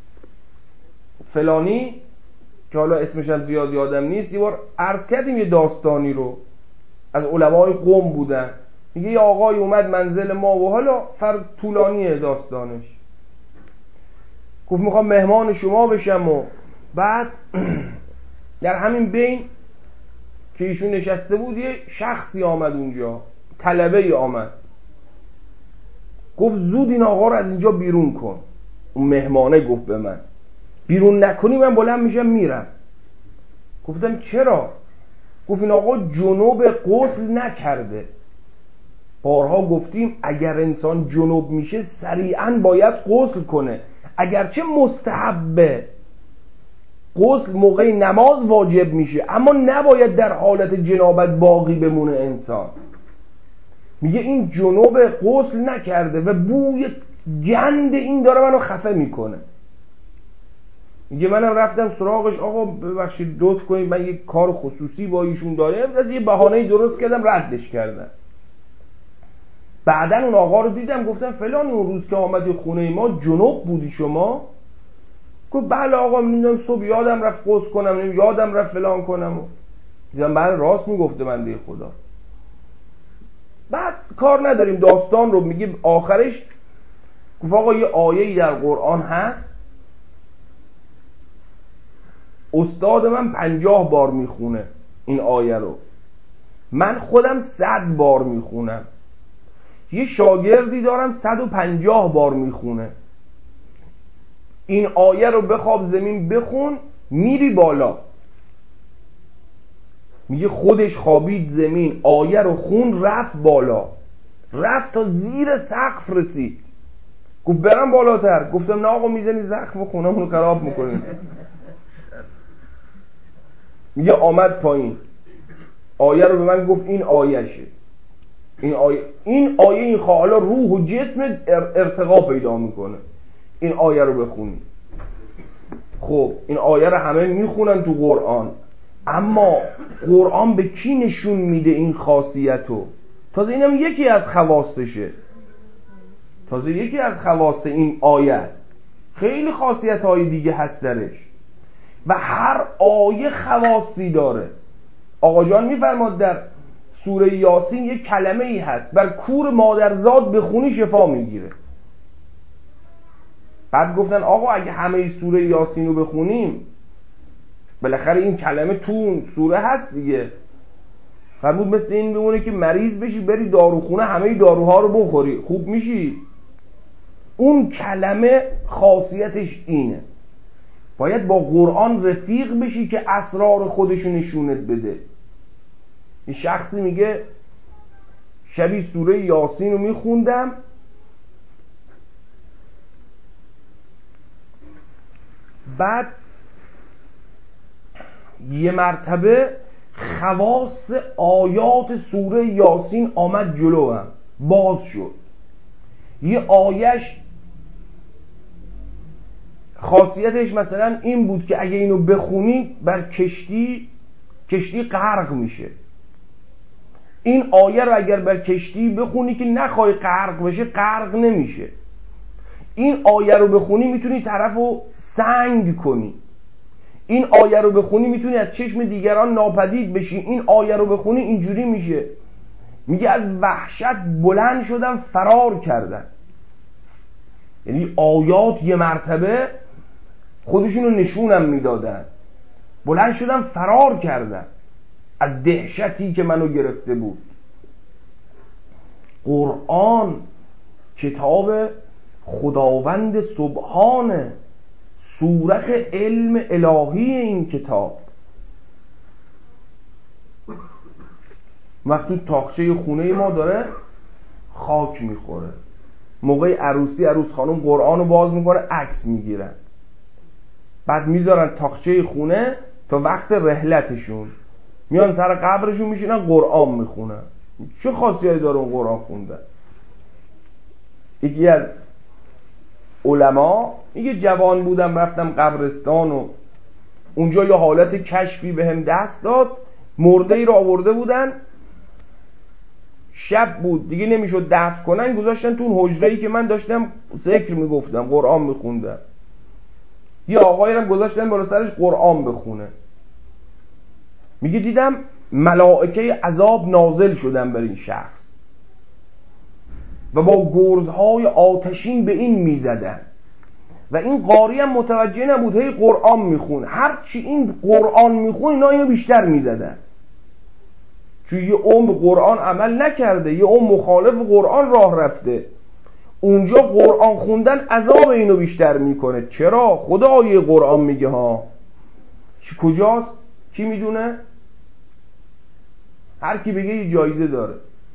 فلانی که حالا اسمش هم زیاد یادم نیست، یه بار عرض کردیم یه داستانی رو، از علمای قم بودن، میگه یه آقای اومد منزل ما و حالا فر طولانیه داستانش، گفت میخوام مهمان شما بشم و بعد در همین بین که ایشون نشسته بود یه شخصی آمد اونجا، طلبه ای آمد، گفت زود این آقا رو از اینجا بیرون کن. اون مهمانه گفت به من بیرون نکنی من بلند میشم میرم. گفتم چرا؟ گفت این آقا جنوب غسل نکرده. بارها گفتیم اگر انسان جنوب میشه سریعا باید غسل کنه، اگرچه مستحبه غسل موقع نماز واجب میشه اما نباید در حالت جنابت باقی بمونه انسان. میگه این جنوب غسل نکرده و بوی گند این داره منو خفه میکنه. میگه منم رفتم سراغش، آقا ببخشید لطف کنید من یک کار خصوصی با ایشون دارم، از یه بهانه‌ای درست کردم ردش کردم. بعدن اون آقا رو دیدم گفتم فلان اون روز که آمدی خونه ما جنوب بودی شما؟ گفت بله آقا میدونم صبح یادم رفت غسل کنم، یادم رفت فلان کنم. دیدم بله راست میگفته بنده خدا. بعد کار نداریم داستان رو میگه آخرش گفت آقا یه آیه‌ای در قرآن هست استاد من پنجاه بار میخونه این آیه رو، من خودم صد بار میخونم، یه شاگردی دارم صد و پنجاه بار میخونه. این آیه رو بخواب زمین بخون میری بالا. میگه خودش خوابید زمین آیه رو خون رفت بالا، رفت تا زیر سقف رسید. گفت برم بالاتر. گفتم نه آقا میزنی زخم خونمون رو خراب میکنیم. میگه آمد پایین آیه رو به من گفت این آیهشه، این آیه این آیه این حالا روح و جسم ارتقا پیدا میکنه، این آیه رو بخونی. خب این آیه رو همه میخونن تو قرآن، اما قرآن به کی نشون میده این خاصیتو؟ تازه اینم یکی از خواستشه، تازه یکی از خواست این آیه است. خیلی خاصیت های دیگه هست درش و هر آیه خواصی داره. آقا جان میفرماد در سوره یاسین یک کلمه ای هست بر کور مادرزاد بخونی شفا میگیره. بعد گفتن آقا اگه همه سوره یاسین رو بخونیم بالاخره این کلمه تو سوره هست دیگه. فرمود مثل این بمونه که مریض بشی بری داروخونه همه داروها رو بخوری خوب میشی. اون کلمه خاصیتش اینه، باید با قرآن رفیق بشی که اسرار خودشو نشونت بده. این شخصی میگه شبی سوره یاسین رو میخوندم بعد یه مرتبه خواص آیات سوره یاسین آمد جلوم باز شد. یه آیش خاصیتش مثلا این بود که اگه اینو بخونی بر کشتی کشتی غرق میشه. این آیه رو اگر بر کشتی بخونی که نخوای غرق بشه غرق نمیشه. این آیه رو بخونی میتونی طرفو سنگ کنی. این آیه رو بخونی میتونی از چشم دیگران ناپدید بشی. این آیه رو بخونی اینجوری میشه. میگه از وحشت بلند شدم فرار کردن. یعنی آیات یه مرتبه خودشونو نشونم میدادن. بلند شدم فرار کردن از دهشتی که منو گرفته بود. قرآن کتاب خداوند سبحانه، صورت علم الهی این کتاب. وقت تو تاقچه خونه ما داره خاک میخوره. موقع عروسی عروس خانم قرآن رو باز میکنه عکس میگیرن، بعد میذارن تاقچه خونه تا وقت رحلتشون، میان سر قبرشون میشینن قرآن میخونن. چه خاصیتی داره اون قرآن خوندن؟ یکی از علما میگه جوان بودم رفتم قبرستان و اونجا یه حالت کشفی بهم دست داد، مرده ای رو آورده بودن، شب بود دیگه نمیشد دفن کنن، گذاشتن تو اون حجره ای که من داشتم ذکر میگفتم قرآن میخوندم، یه آقایی رو گذاشتن بالا سرش قرآن بخونه. میگه دیدم ملائکه عذاب نازل شدن بر این شخص و با گرزهای آتشین به این میزدن و این قاری هم متوجه نبود، هی قرآن میخون، هرچی این قرآن میخون اینا اینو بیشتر میزدن، چون یه عمر قرآن عمل نکرده، یه عمر مخالف قرآن راه رفته، اونجا قرآن خوندن عذاب اینو بیشتر میکنه. چرا؟ خدا آیه قرآن میگه ها. چی کجاست؟ کی میدونه؟ هر کی بگه یه جایزه داره.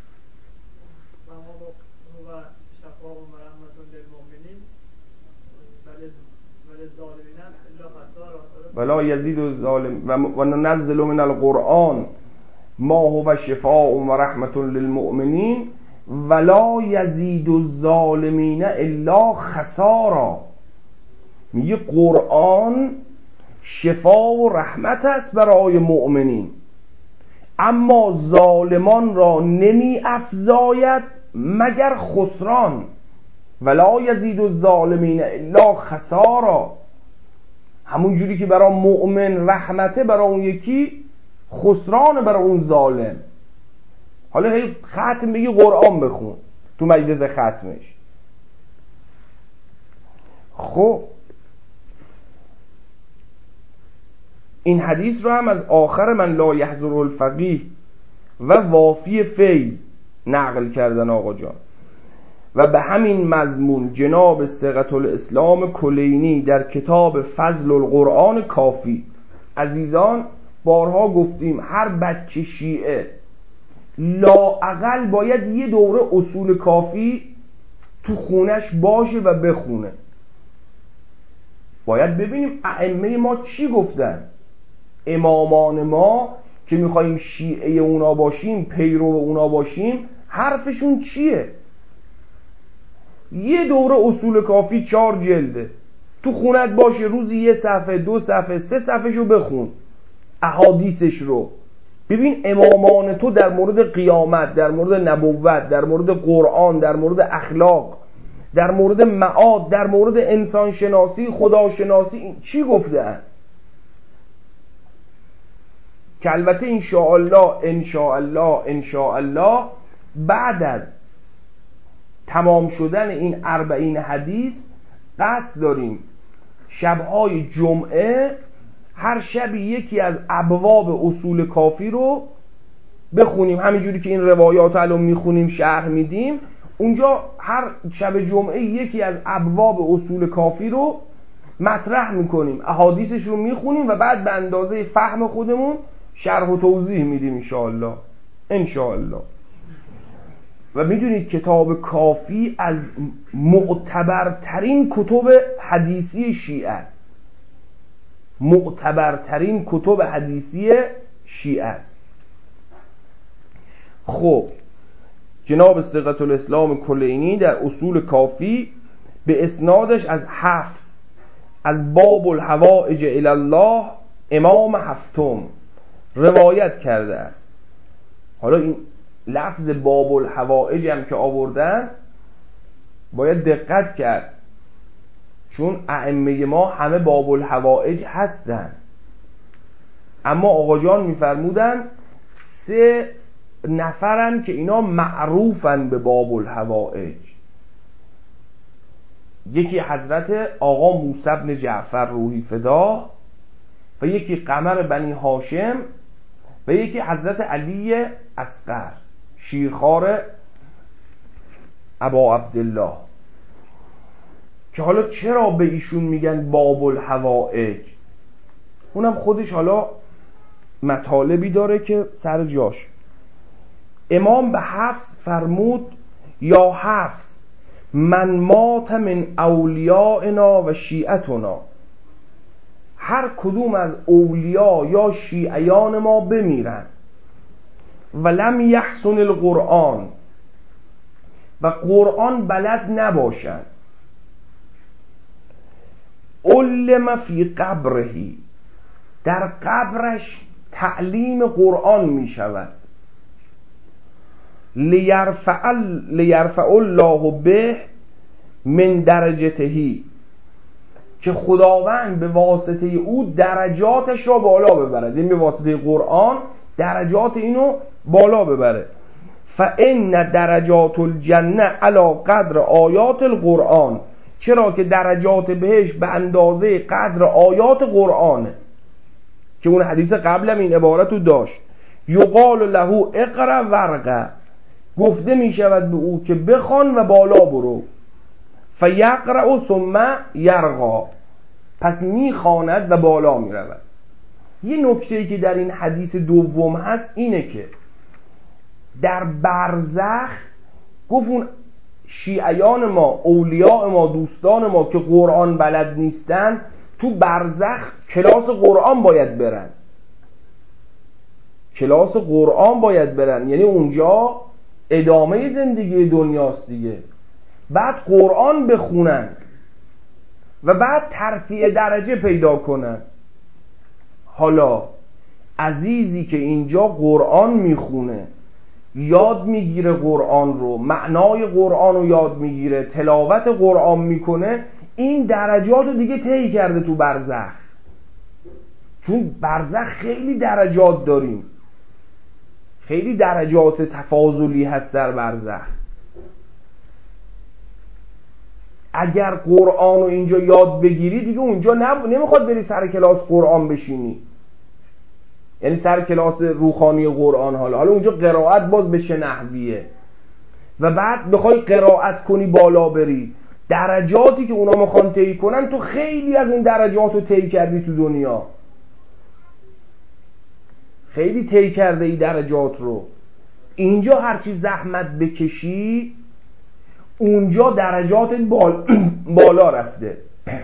ولا یزید الظالم و ننزل من القرآن ما هو شفاء و رحمت للمؤمنین ولا یزید الظالمین الا خسارا. میگه قرآن شفا و رحمت است برای مؤمنین، اما ظالمان را نمی افزاید مگر خسران. ولا یزید الظالمین الا خسارا. همون جوری که برای مؤمن رحمته، برای اون یکی خسران، برای اون ظالم. حالا هی ختم بگی قرآن بخون تو مجلس ختمش. خب این حدیث رو هم از آخر من لا یحضر الفقیه و وافی فیض نقل کردن آقا جان. و به همین مضمون جناب ثقة الاسلام کلینی در کتاب فضل القرآن کافی. عزیزان بارها گفتیم هر بچه شیعه لااقل باید یه دوره اصول کافی تو خونش باشه و بخونه. باید ببینیم ائمه ما چی گفتن. امامان ما که میخواییم شیعه اونا باشیم، پیرو اونا باشیم، حرفشون چیه؟ یه دوره اصول کافی چهار جلده تو خونت باشه، روزی یه صفحه، دو صفحه، سه صفحهشو بخون، احادیثش رو ببین. امامان تو در مورد قیامت، در مورد نبوت، در مورد قرآن، در مورد اخلاق، در مورد معاد، در مورد انسان شناسی، خدا شناسی چی گفتن؟ که البته انشاءالله انشاءالله انشاءالله بعد از تمام شدن این اربعین حدیث قصد داریم شبهای جمعه هر شبی یکی از ابواب اصول کافی رو بخونیم، همینجوری که این روایات الان میخونیم شرح میدیم. اونجا هر شب جمعه یکی از ابواب اصول کافی رو مطرح میکنیم، احادیثش رو میخونیم و بعد به اندازه فهم خودمون شرح و توضیح میدیم انشاءالله انشاءالله. و میدونید کتاب کافی از معتبرترین کتب حدیثی شیعه است. معتبرترین کتب حدیثی شیعه است. خب جناب ثقة الاسلام کلینی در اصول کافی به اسنادش از حفص از باب الحوائج الی الله امام هفتم روایت کرده است. حالا این لفظ باب الحوائج هم که آوردن باید دقت کرد، چون ائمه ما همه باب الحوائج هستن، اما آقا جان میفرمودن سه نفرن که اینا معروفن به باب الحوائج. یکی حضرت آقا موسی بن جعفر روحی فدا و یکی قمر بنی هاشم و یکی حضرت علی اصغر شیرخوار ابا عبدالله. که حالا چرا به ایشون میگن باب الحوائج؟ اونم خودش حالا مطالبی داره که سر جاش. امام به حفص فرمود یا حفص من مات من اولیائنا و شیعتنا، هر کدوم از اولیا یا شیعیان ما بمیرن ولم یحسن القرآن و قرآن بلد نباشن، علم فی قبرهی، در قبرش تعلیم قرآن می شود، لیرفع لیرفع الله به من درجتهی، که خداوند به واسطه او درجاتش را بالا ببرد، این به واسطه قرآن درجات اینو بالا ببره. فان درجات الجنه علی قدر آیات القرآن، چرا که درجات بهش به اندازه قدر آیات قرآنه، که اون حدیث قبلم این عبارتو داشت، یقال له اقرا ورقه، گفته می شود به او که بخوان و بالا برو، فیقرأ ثم یرقا، پس می خواند و بالا می رود. یه نکته‌ای که در این حدیث دوم هست اینه که در برزخ گفت اون شیعیان ما، اولیاء ما، دوستان ما که قرآن بلد نیستن، تو برزخ کلاس قرآن باید برن، کلاس قرآن باید برن، یعنی اونجا ادامه زندگی دنیاست دیگه، بعد قرآن بخونن و بعد ترفیع درجه پیدا کنن. حالا عزیزی که اینجا قرآن میخونه، یاد میگیره قرآن رو، معنای قرآن رو یاد میگیره، تلاوت قرآن میکنه، این درجات رو دیگه طی کرده تو برزخ، چون برزخ خیلی درجات داریم، خیلی درجات تفاضلی هست در برزخ. اگر قرآن رو اینجا یاد بگیری دیگه اونجا نمیخواد بری سر کلاس قرآن بشینی، یعنی سر کلاس روحانی قرآن، حالا حالا اونجا قرائت باز به چه نحویه، و بعد بخوای قرائت کنی بالا بری، درجاتی که اونا میخوان طی کنن تو خیلی از اون درجات رو طی کردی تو دنیا، خیلی طی کرده ای درجات رو. اینجا هرچی زحمت بکشی اونجا درجات بال... بالا رفته.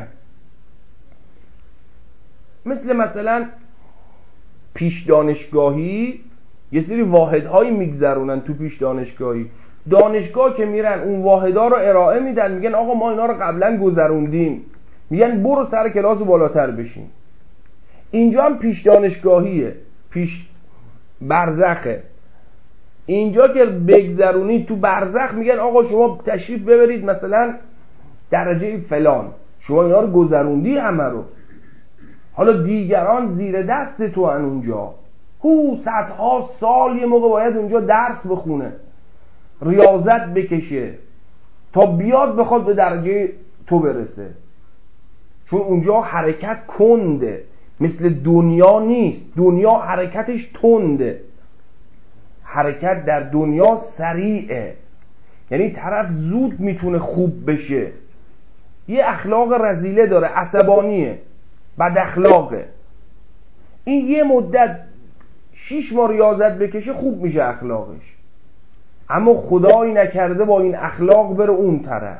مثل مثلا پیش دانشگاهی یه سری واحدهایی میگذرونن تو پیش دانشگاهی، دانشگاه که میرن اون واحدها رو ارائه میدن، میگن آقا ما اینا رو قبلا گذروندیم، میگن برو سر کلاس بالاتر بشین. اینجا هم پیش دانشگاهیه، پیش برزخه، اینجا که بگذرونی تو برزخ میگن آقا شما تشریف ببرید مثلا درجه فلان، شما اینا رو گذروندی همه رو، حالا دیگران زیر دست تو ان اونجا، هو صدها سال یه موقع باید اونجا درس بخونه، ریاضت بکشه تا بیاد بخواد به درجه تو برسه، چون اونجا حرکت کنده، مثل دنیا نیست، دنیا حرکتش تنده، حرکت در دنیا سریعه، یعنی طرف زود میتونه خوب بشه، یه اخلاق رذیله داره، عصبانیه، بد اخلاقه، این یه مدت شیش ماه ریاضت بکشه خوب میشه اخلاقش، اما خدایی نکرده با این اخلاق بره اون طرف،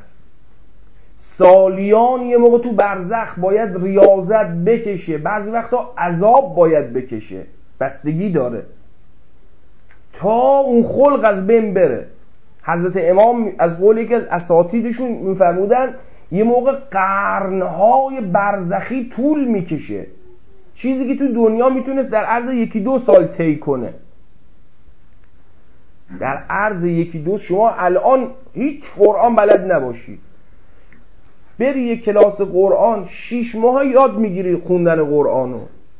سالیان یه موقع تو برزخ باید ریاضت بکشه، بعضی وقتا عذاب باید بکشه، بستگی داره تا اون خلق از بین بره. حضرت امام از قولی که از اساتیدشون میفرمودن یه موقع قرنهای برزخی طول میکشه، چیزی که تو دنیا میتونست در عرض یکی دو سال طی کنه، در عرض یکی دو، شما الان هیچ قرآن بلد نباشی، بری یک کلاس قرآن شیش ماه یاد میگیری خوندن قرآنو،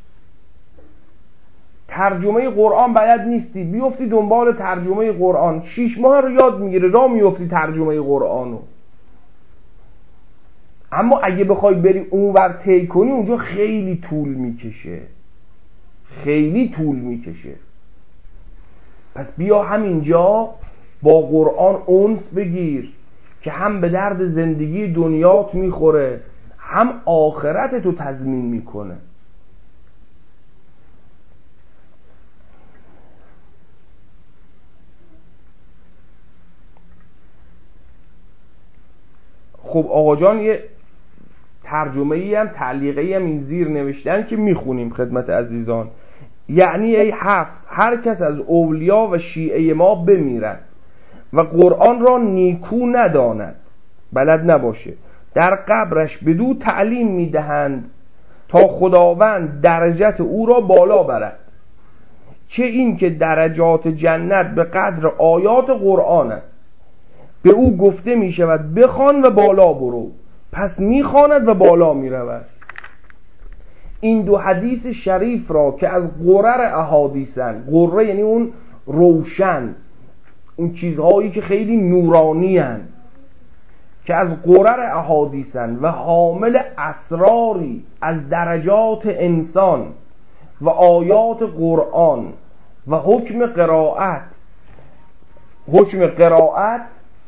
ترجمه قرآن بلد نیستی، بیفتی دنبال ترجمه قرآن، شیش ماه رو یاد میگیری، راه میفتی ترجمه قرآنو. اما اگه بخوای بری اونور طی کنی اونجا خیلی طول میکشه، خیلی طول میکشه. پس بیا همینجا با قرآن انس بگیر که هم به درد زندگی دنیات میخوره، هم آخرت تو تضمین میکنه. خب آقا جان یه ترجمه ای هم تعلیقه ای هم این زیر نوشتن که میخونیم خدمت عزیزان. یعنی ای حفظ، هر کس از اولیا و شیعه ما بمیرد و قرآن را نیکو نداند، بلد نباشه، در قبرش بدو تعلیم میدهند تا خداوند درجت او را بالا برد. چه این که درجات جنت به قدر آیات قرآن است. به او گفته می شود بخوان و بالا برو، پس می خواند و بالا می رود. این دو حدیث شریف را که از قرر احادیثن، قره یعنی اون روشن، اون چیزهایی که خیلی نورانی هن، که از قرر احادیثن و حامل اسراری از درجات انسان و آیات قرآن و حکم قرائت حکم قرائت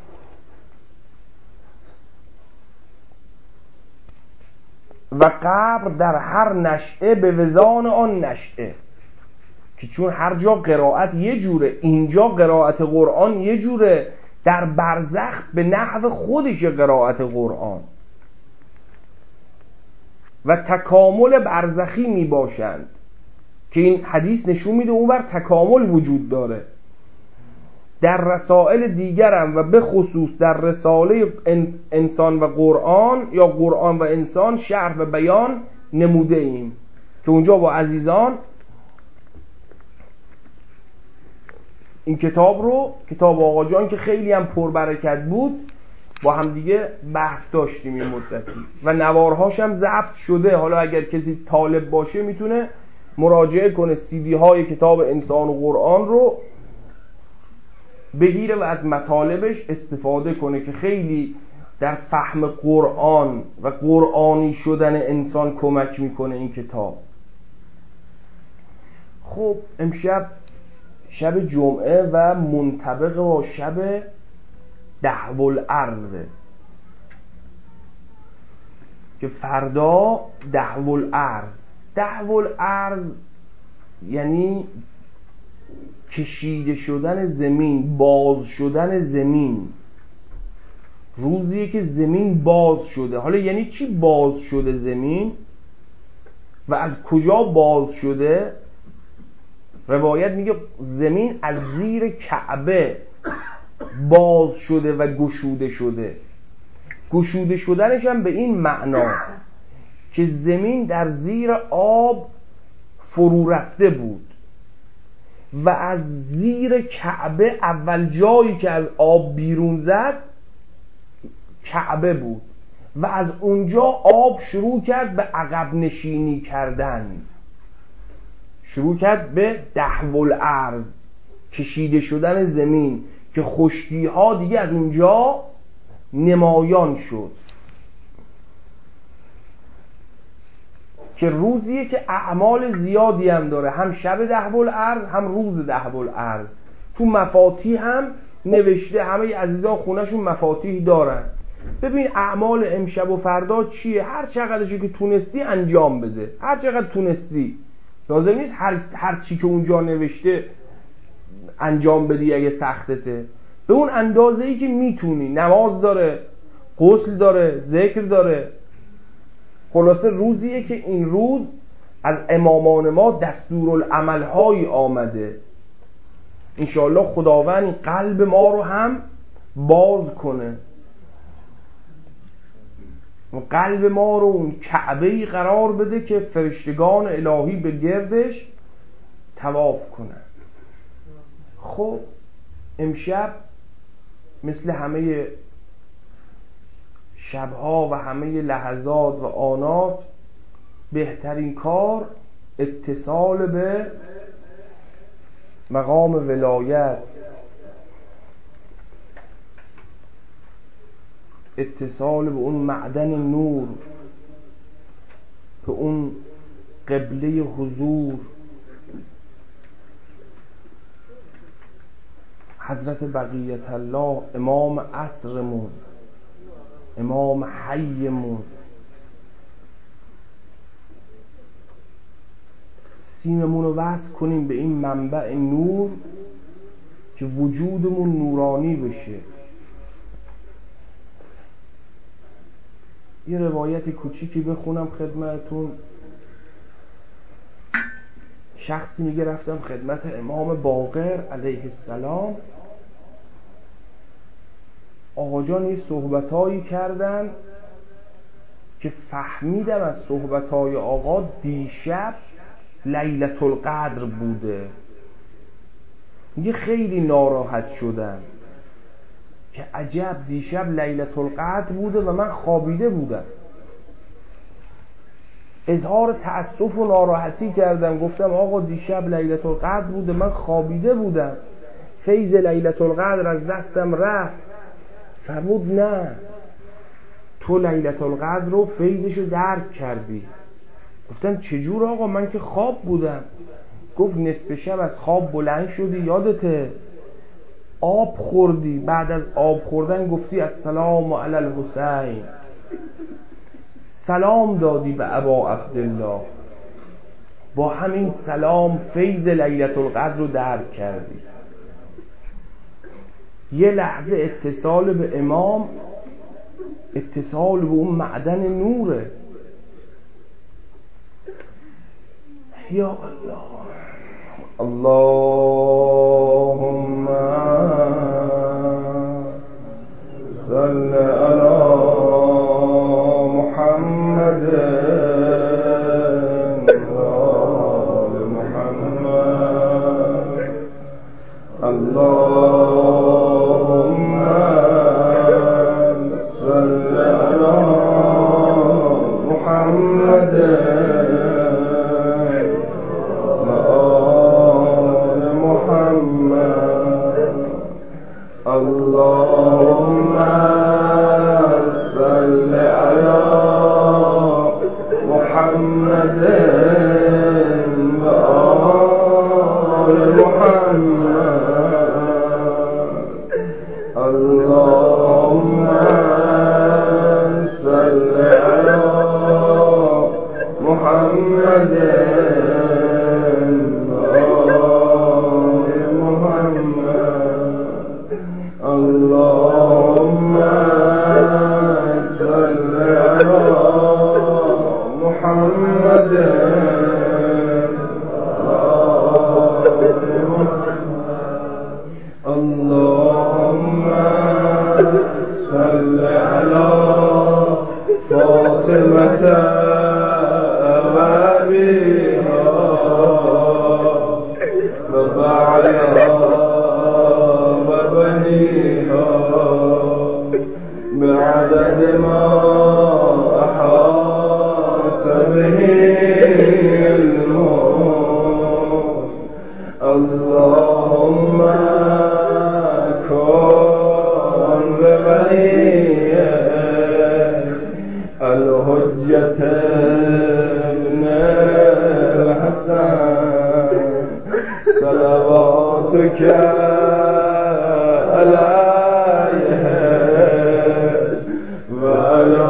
و قبر در هر نشعه به وزان آن نشعه، که چون هر جا قرائت یه جوره، اینجا قرائت قرآن یه جوره، در برزخ به نحو خودش قرائت قرآن و تکامل برزخی می باشند که این حدیث نشون میده اونور تکامل وجود داره. در رسائل دیگرم و به خصوص در رساله انسان و قرآن یا قرآن و انسان شرح و بیان نموده ایم که اونجا با عزیزان این کتاب رو، کتاب آقا جان که خیلی هم پربرکت بود، با هم دیگه بحث داشتیم این مدتی و نوارهاش هم ضبط شده. حالا اگر کسی طالب باشه میتونه مراجعه کنه سی دی های کتاب انسان و قرآن رو بگیره و از مطالبش استفاده کنه که خیلی در فهم قرآن و قرآنی شدن انسان کمک میکنه این کتاب. خب امشب شب جمعه و منطبق با شب دهو الارض که فردا دهو الارض. دهو الارض یعنی کشیده شدن زمین، باز شدن زمین. روزیه که زمین باز شده. حالا یعنی چی باز شده زمین و از کجا باز شده؟ روایت میگه زمین از زیر کعبه باز شده و گشوده شده. گشوده شدنش هم به این معنا که زمین در زیر آب فرو رفته بود و از زیر کعبه اول جایی که از آب بیرون زد کعبه بود و از اونجا آب شروع کرد به عقب نشینی کردن، شروع کرد به دهو الارض، کشیده شدن زمین، که خشکی ها دیگه از اونجا نمایان شد. که روزیه که اعمال زیادی هم داره، هم شب دهو الارض هم روز دهو الارض. تو مفاتیح هم نوشته، همه عزیزان خونهشون مفاتیح دارن. ببین اعمال امشب و فردا چیه، هر چقدرشو که تونستی انجام بده، هر چقدر تونستی. لازم نیست هر, هر چی که اونجا نوشته انجام بدی اگه سختته. به اون اندازه‌ای که میتونی. نماز داره، غسل داره، ذکر داره. خلاصه روزیه که این روز از امامان ما دستورالعمل‌هایی آمده. انشاءالله خداوند قلب ما رو هم باز کنه و قلب ما رو اون کعبه‌ای قرار بده که فرشتگان الهی به گردش طواف کنن. خب امشب مثل همه شبها و همه لحظات و آنات بهترین کار اتصال به مقام ولایت، اتصال به اون معدن نور، به اون قبله حضور، حضرت بقیت الله، امام عصرمون، امام حیمون. سیممون رو وصل کنیم به این منبع نور که وجودمون نورانی بشه. یه روایت کوچیکی بخونم خدمتون. شخصی میگه رفتم خدمت امام باقر علیه السلام، آقا جان یه صحبتایی کردن که فهمیدم از صحبتای آقا دیشب لیلة القدر بوده. میگه خیلی ناراحت شدم که عجب دیشب لیلة القدر بوده و من خوابیده بودم. اظهار تأسف و ناراحتی کردم، گفتم آقا دیشب لیلة القدر بوده من خوابیده بودم، فیض لیلة القدر از دستم رفت. فرمود نه، تو لیلة القدر رو فیضشو درک کردی. گفتم چجور آقا، من که خواب بودم. گفت نصف شب از خواب بلند شدی، یادته آب خوردی، بعد از آب خوردن گفتی السلام علی الحسین، سلام دادی به ابا عبدالله، با همین سلام فیض لیلة القدر رو درک کردی. یه لحظه اتصال به امام، اتصال به اون معدن نوره. یا الله، اللهم صل علی محمد و آل محمد. اللهم صل علی محمد و آل محمد. اللهم صل علی محمد و آل محمد. اللهم صل علی محمد و آل محمد. اللهم صل علی محمد و آل محمد. اللهم صل علی فاطمة و أبيها و بعلها و بنيها بعدد ما أحاط به علمك. اللهم كن بوليه الحجة ابن الحسن صلواتك عليه وعلى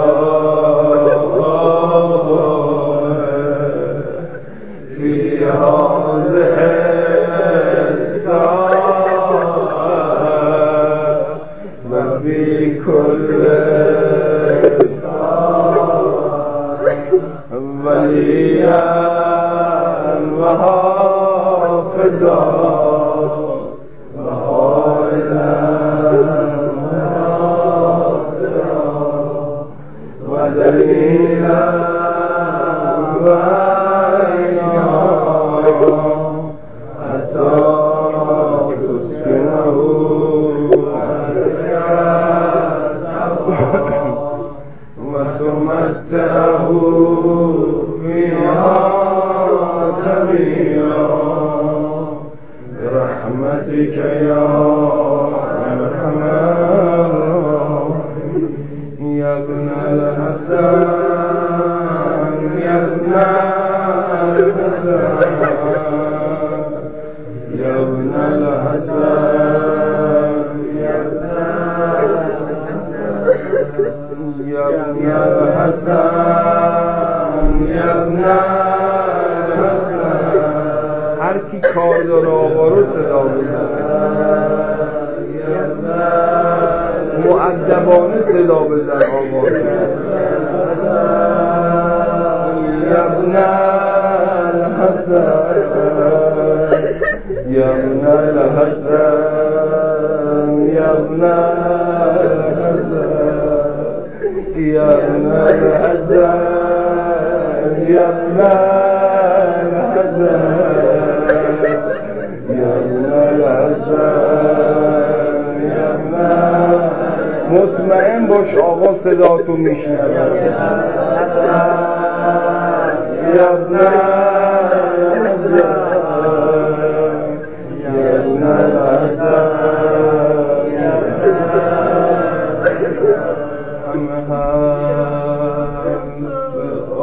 آله في هذه الساعة وفي كل وليا وحافظا وهائلا ودليلا وعينا حتى تسكنه وتمتعه فيها كبيرا برحمتك يا أرحم الراحمين. يا ابن الحسن يا ابن الحسن يا ابن الحسن يا ابن يا ابن الحسن يا ابن الحسن. هر کی کار داره آقا رو صدا بزنه، مؤدبانه صدا بزن آقا رو. الحسن يا ابن الحسن يا ابن الحسن يا ابن الحسن يا ابن الحسن يا ابن الحسن يا ابن مطمئن باش آقا صداتو میشنوه یا ابن الحسن یا ابن الحسن یا ابن همه هست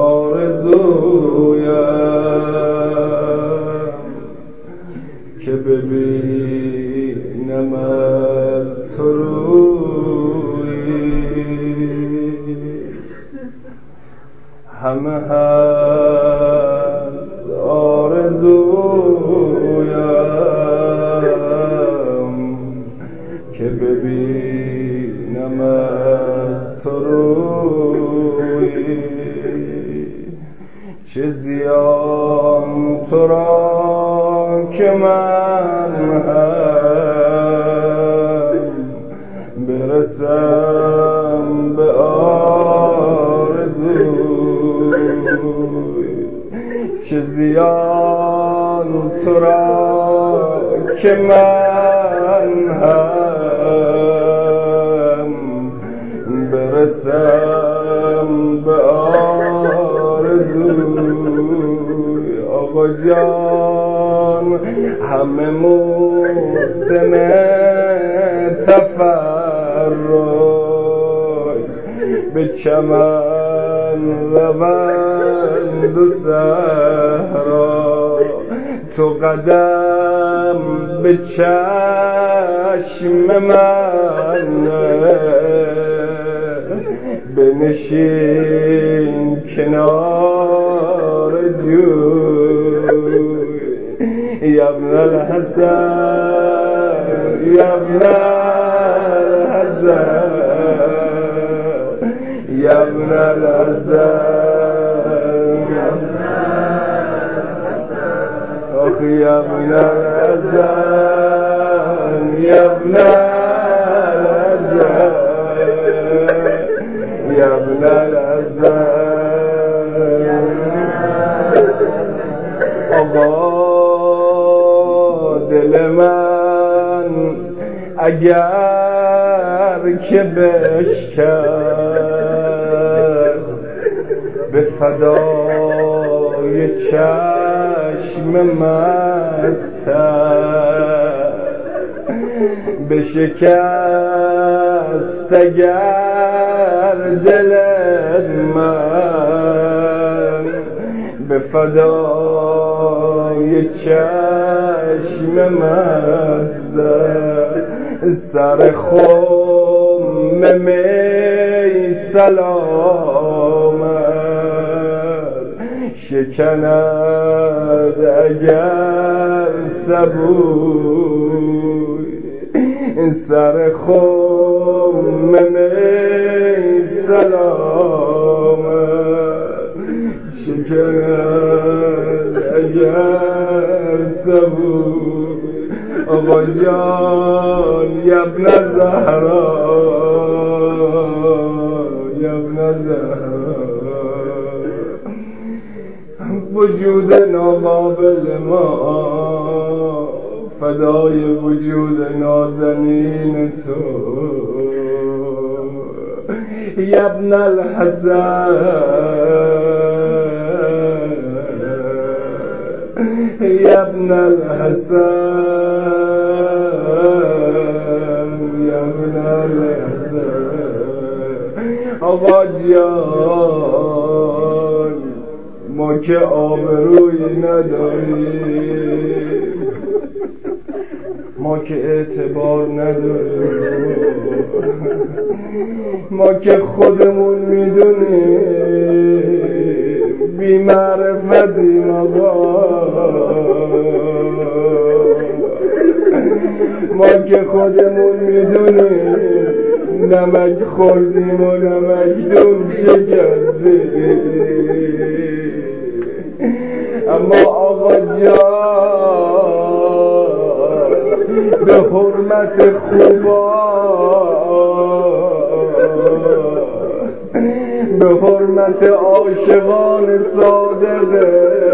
آرزویم که ببینم از تو روی همه هست آرزویم که ببینم از تو روی چه زیان تو را که من هم برسم به چه زیان تو را که من هم برسم به آرزوی آقا جان همه موسم تفرج به چمن روند و صحرا تو قدم به چشم من بنشین کنار جوی یا ابن الحسن یا ابن الحسن یا ابن الحسن آخ یا ابن الحسن یا ابن الحسن یا ابن الحسن آقا دل من اگر که بشکست به فدای چشم مستت بشکست اگر دل من به فدای چشم مستت سر خم می سلامت شکند اگر سبوی سر خم می سلامت شکند اگر سبوی آقا جان یا ابن زهرا یا ابن زهرا وجود ناقابل ما فدای وجود نازنین تو یا ابن الحسن یا ابن الحسن یا ابن الحسن آقا جان ما که آبرویی نداریم ما که اعتبار نداریم ما که خودمون میدونیم بی معرفتیم آقا ما که خودمون میدونیم نمک خوردیم و نمک دون شکردیم اما آقا جان به حرمت خوبان، به حرمت عاشقان صادقه،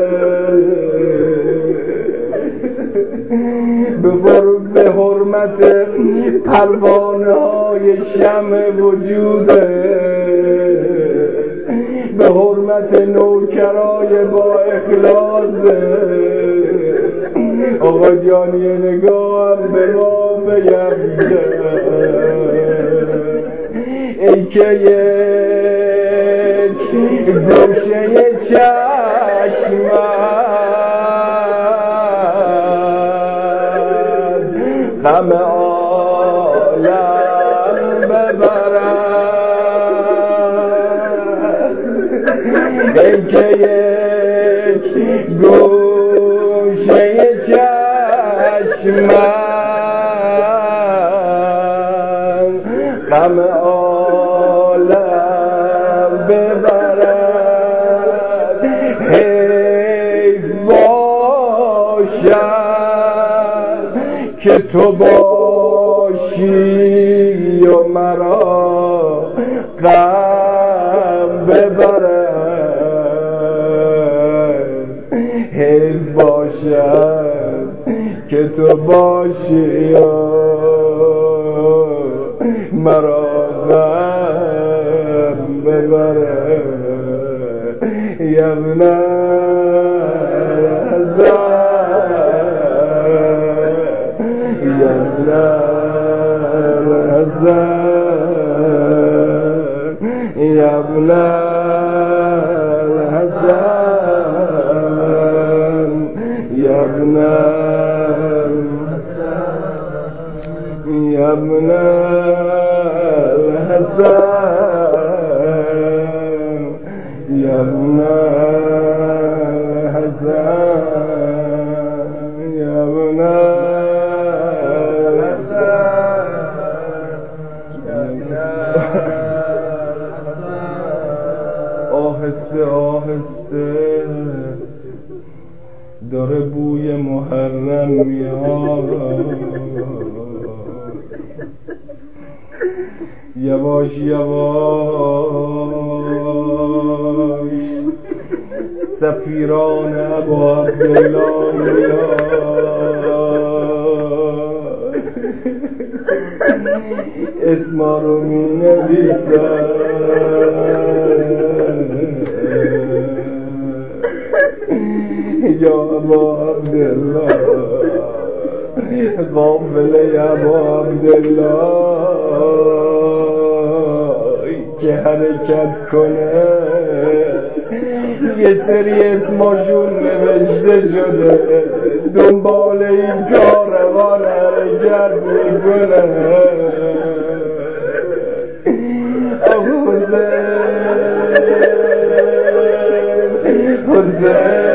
به حرمت پروانه های شمع وجوده، به حرمت نوکرای با اخلاصه. آقا جانی نگاهم به ما بیفته ای که یک گوشه چشمت غم عالم ببرد، ای که یک گوشه چشمت غم عالم ببرد. حیف باشد که تو باشی و مرا غم ببرد، حیف باشد که تو باشی و مرا غم ببرد. یا ابن الحسن، یا ابن الحسن، یا ابن الحسن، یا ابن الحسن، یا ابن الحسن، یا ابن آهسته آهسته داره بوی محرم میاد، یواش یواش سفیران ابا عبدالله میاد، اسما رو می نویسن. یا ابا عبدالله، قافله ابا عبدالله که حرکت کنه یه سری اسماشون نوشته شده، دنبال این کاروان حرکت میکنه. حسین حسین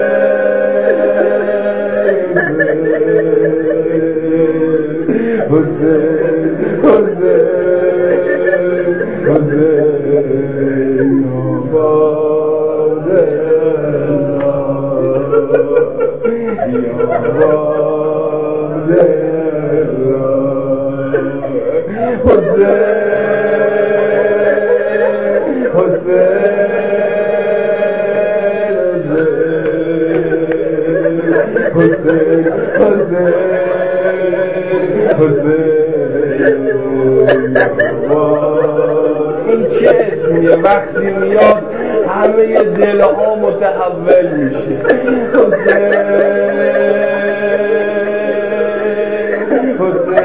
حسین حسین حسین آباد یا آباد حسین حسین حسین حسین. این چه اسمیه وقتی میاد همه دل ها متحول میشه. حسین حسین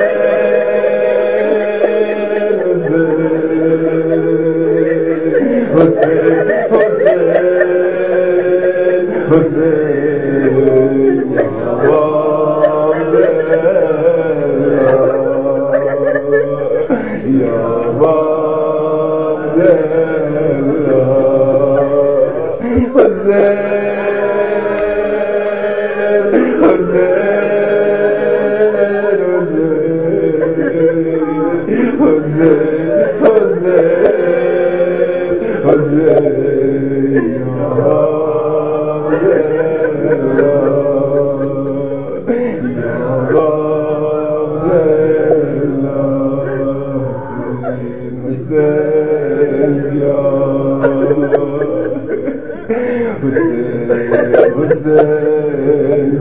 حسین حسین حسین یا حسین حسین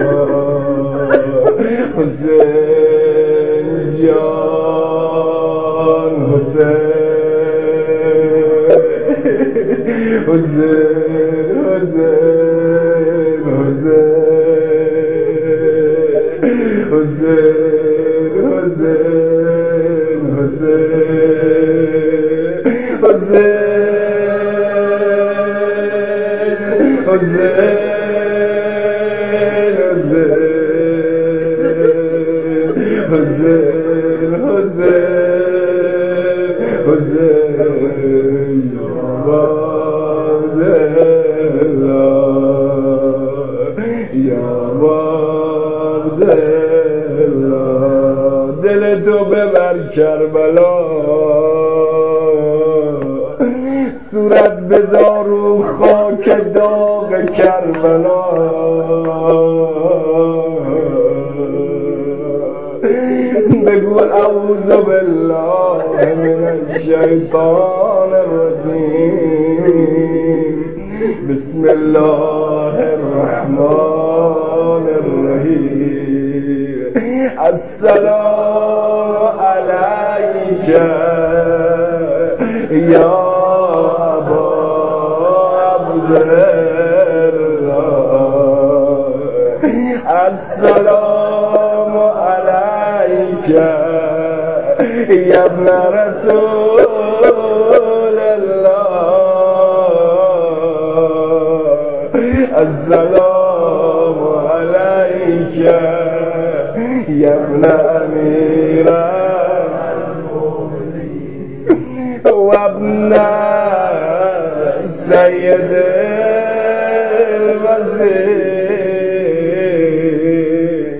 جان حسین جان حسین حسین حسین حسین حسین حسین حسین دل تو ببر کربلا صورت بذار رو خاک داغ کربلا بگو اعوذ بالله من الشیطان الرجیم بسم الله الرحمن الرحیم السلام علیک یا ابا عبدالله السلام علیک یا ابن رسول الله السلام علیک یا ابن امیر المؤمنین و ابن سید الوزیر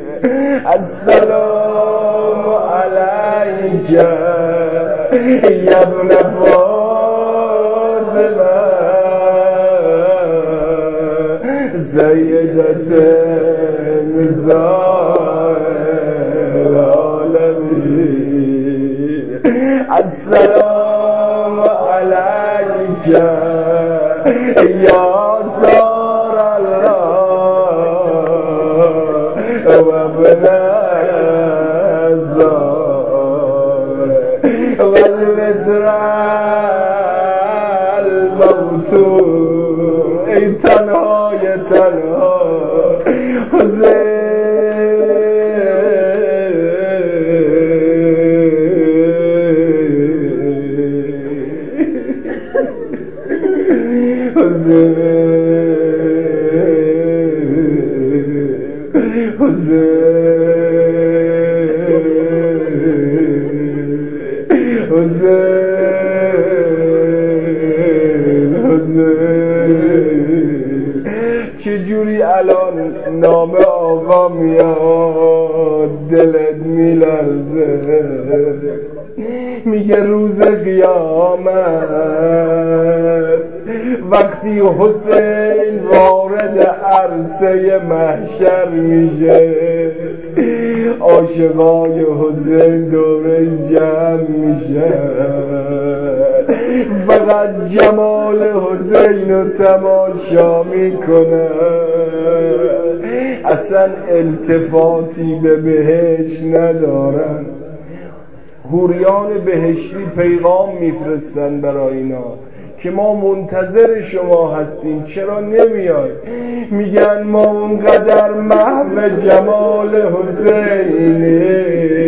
السلام علیک یا ابن فاطمه سیدت نساء العالمین السلام علیک یا سار الله و ابن الزار والوزر الموتور ای تنهای تنها حسین چجوری الان نام آقا میاد دلت میلرزه میگه روز قیامت وقتی حسین وارد عرصه محشر میشه عاشقای حسین دورش جمع میشه فقط جمال حسین رو تماشا میکنه اصلا التفاتی به بهش ندارن حوریان بهشتی پیغام میفرستن برای اینا که ما منتظر شما هستیم چرا نمیای میگن ما اونقدر محو جمال حسینی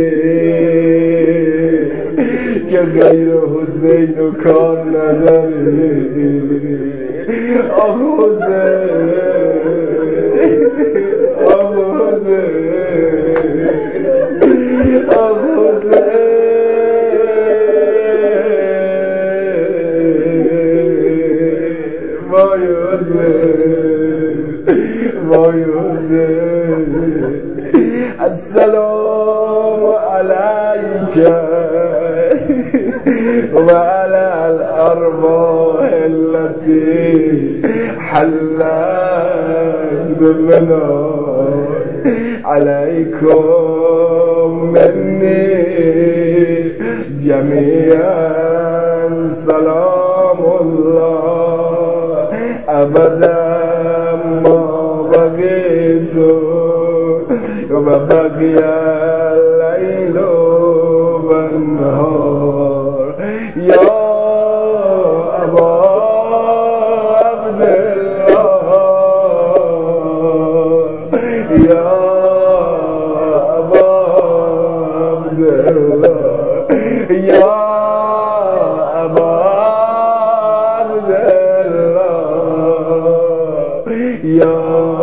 که غیر حسین و کار نداری آه حسین آه حسین آه حسین وای حسین وای حسین السلام علیک و علی الارواح التي حلت بمنا علیکم منی جمیعا سلام الله أبدا ما بقيت وبقي الليل والنهار يا أبا عبد الله يا أبا عبد الله يا أبا عبد الله يا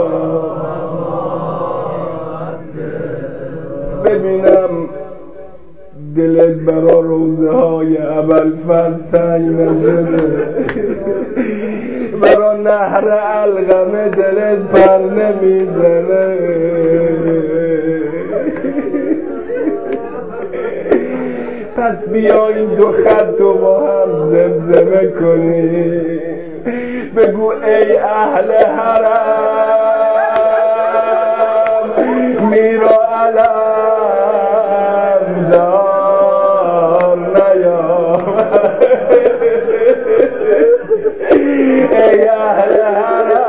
ببینم دلت برا روزه های اول فضل تنگ نشده برا نهر علقمه دلت پر نمیزنه پس بیا این دو خط رو با هم زمزمه کنی بگو ای اهل حرم میرا علم دار نیامد ای اهل حرم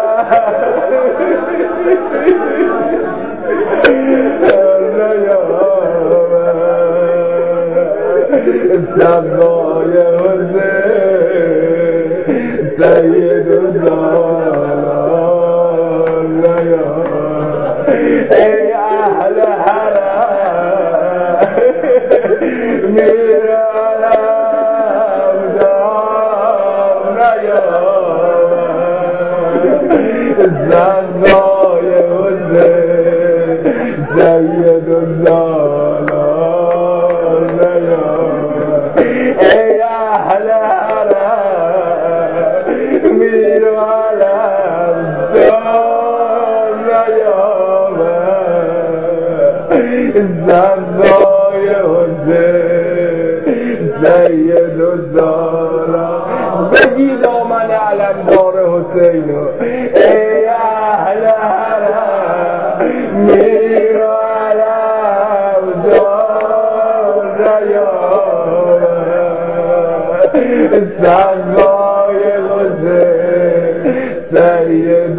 سقای حسین سید الزمان نیامد ای اهل حرم میر علم دار نیامد سقای حسین سید الزمان نیامد ای اهل حرم میر علم دار نیامد سقای حسین سید الزمان بگی دامن علمدار حسینو ای اهل حرم میر علم دار نیامد سقای حسین سید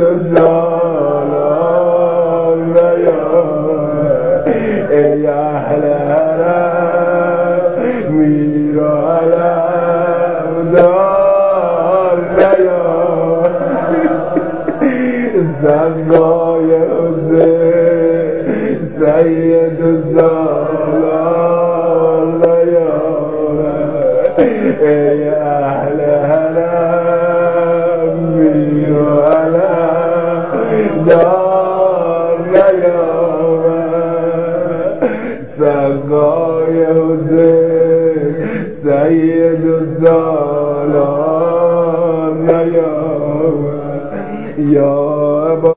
الزمان نیامد ای اهل حرم میر علم دار نیامد سقای حسین سید الزمان نیامد ای اهل حرم میر علم دار نیامد سقای حسین سید الزمان نیامد یا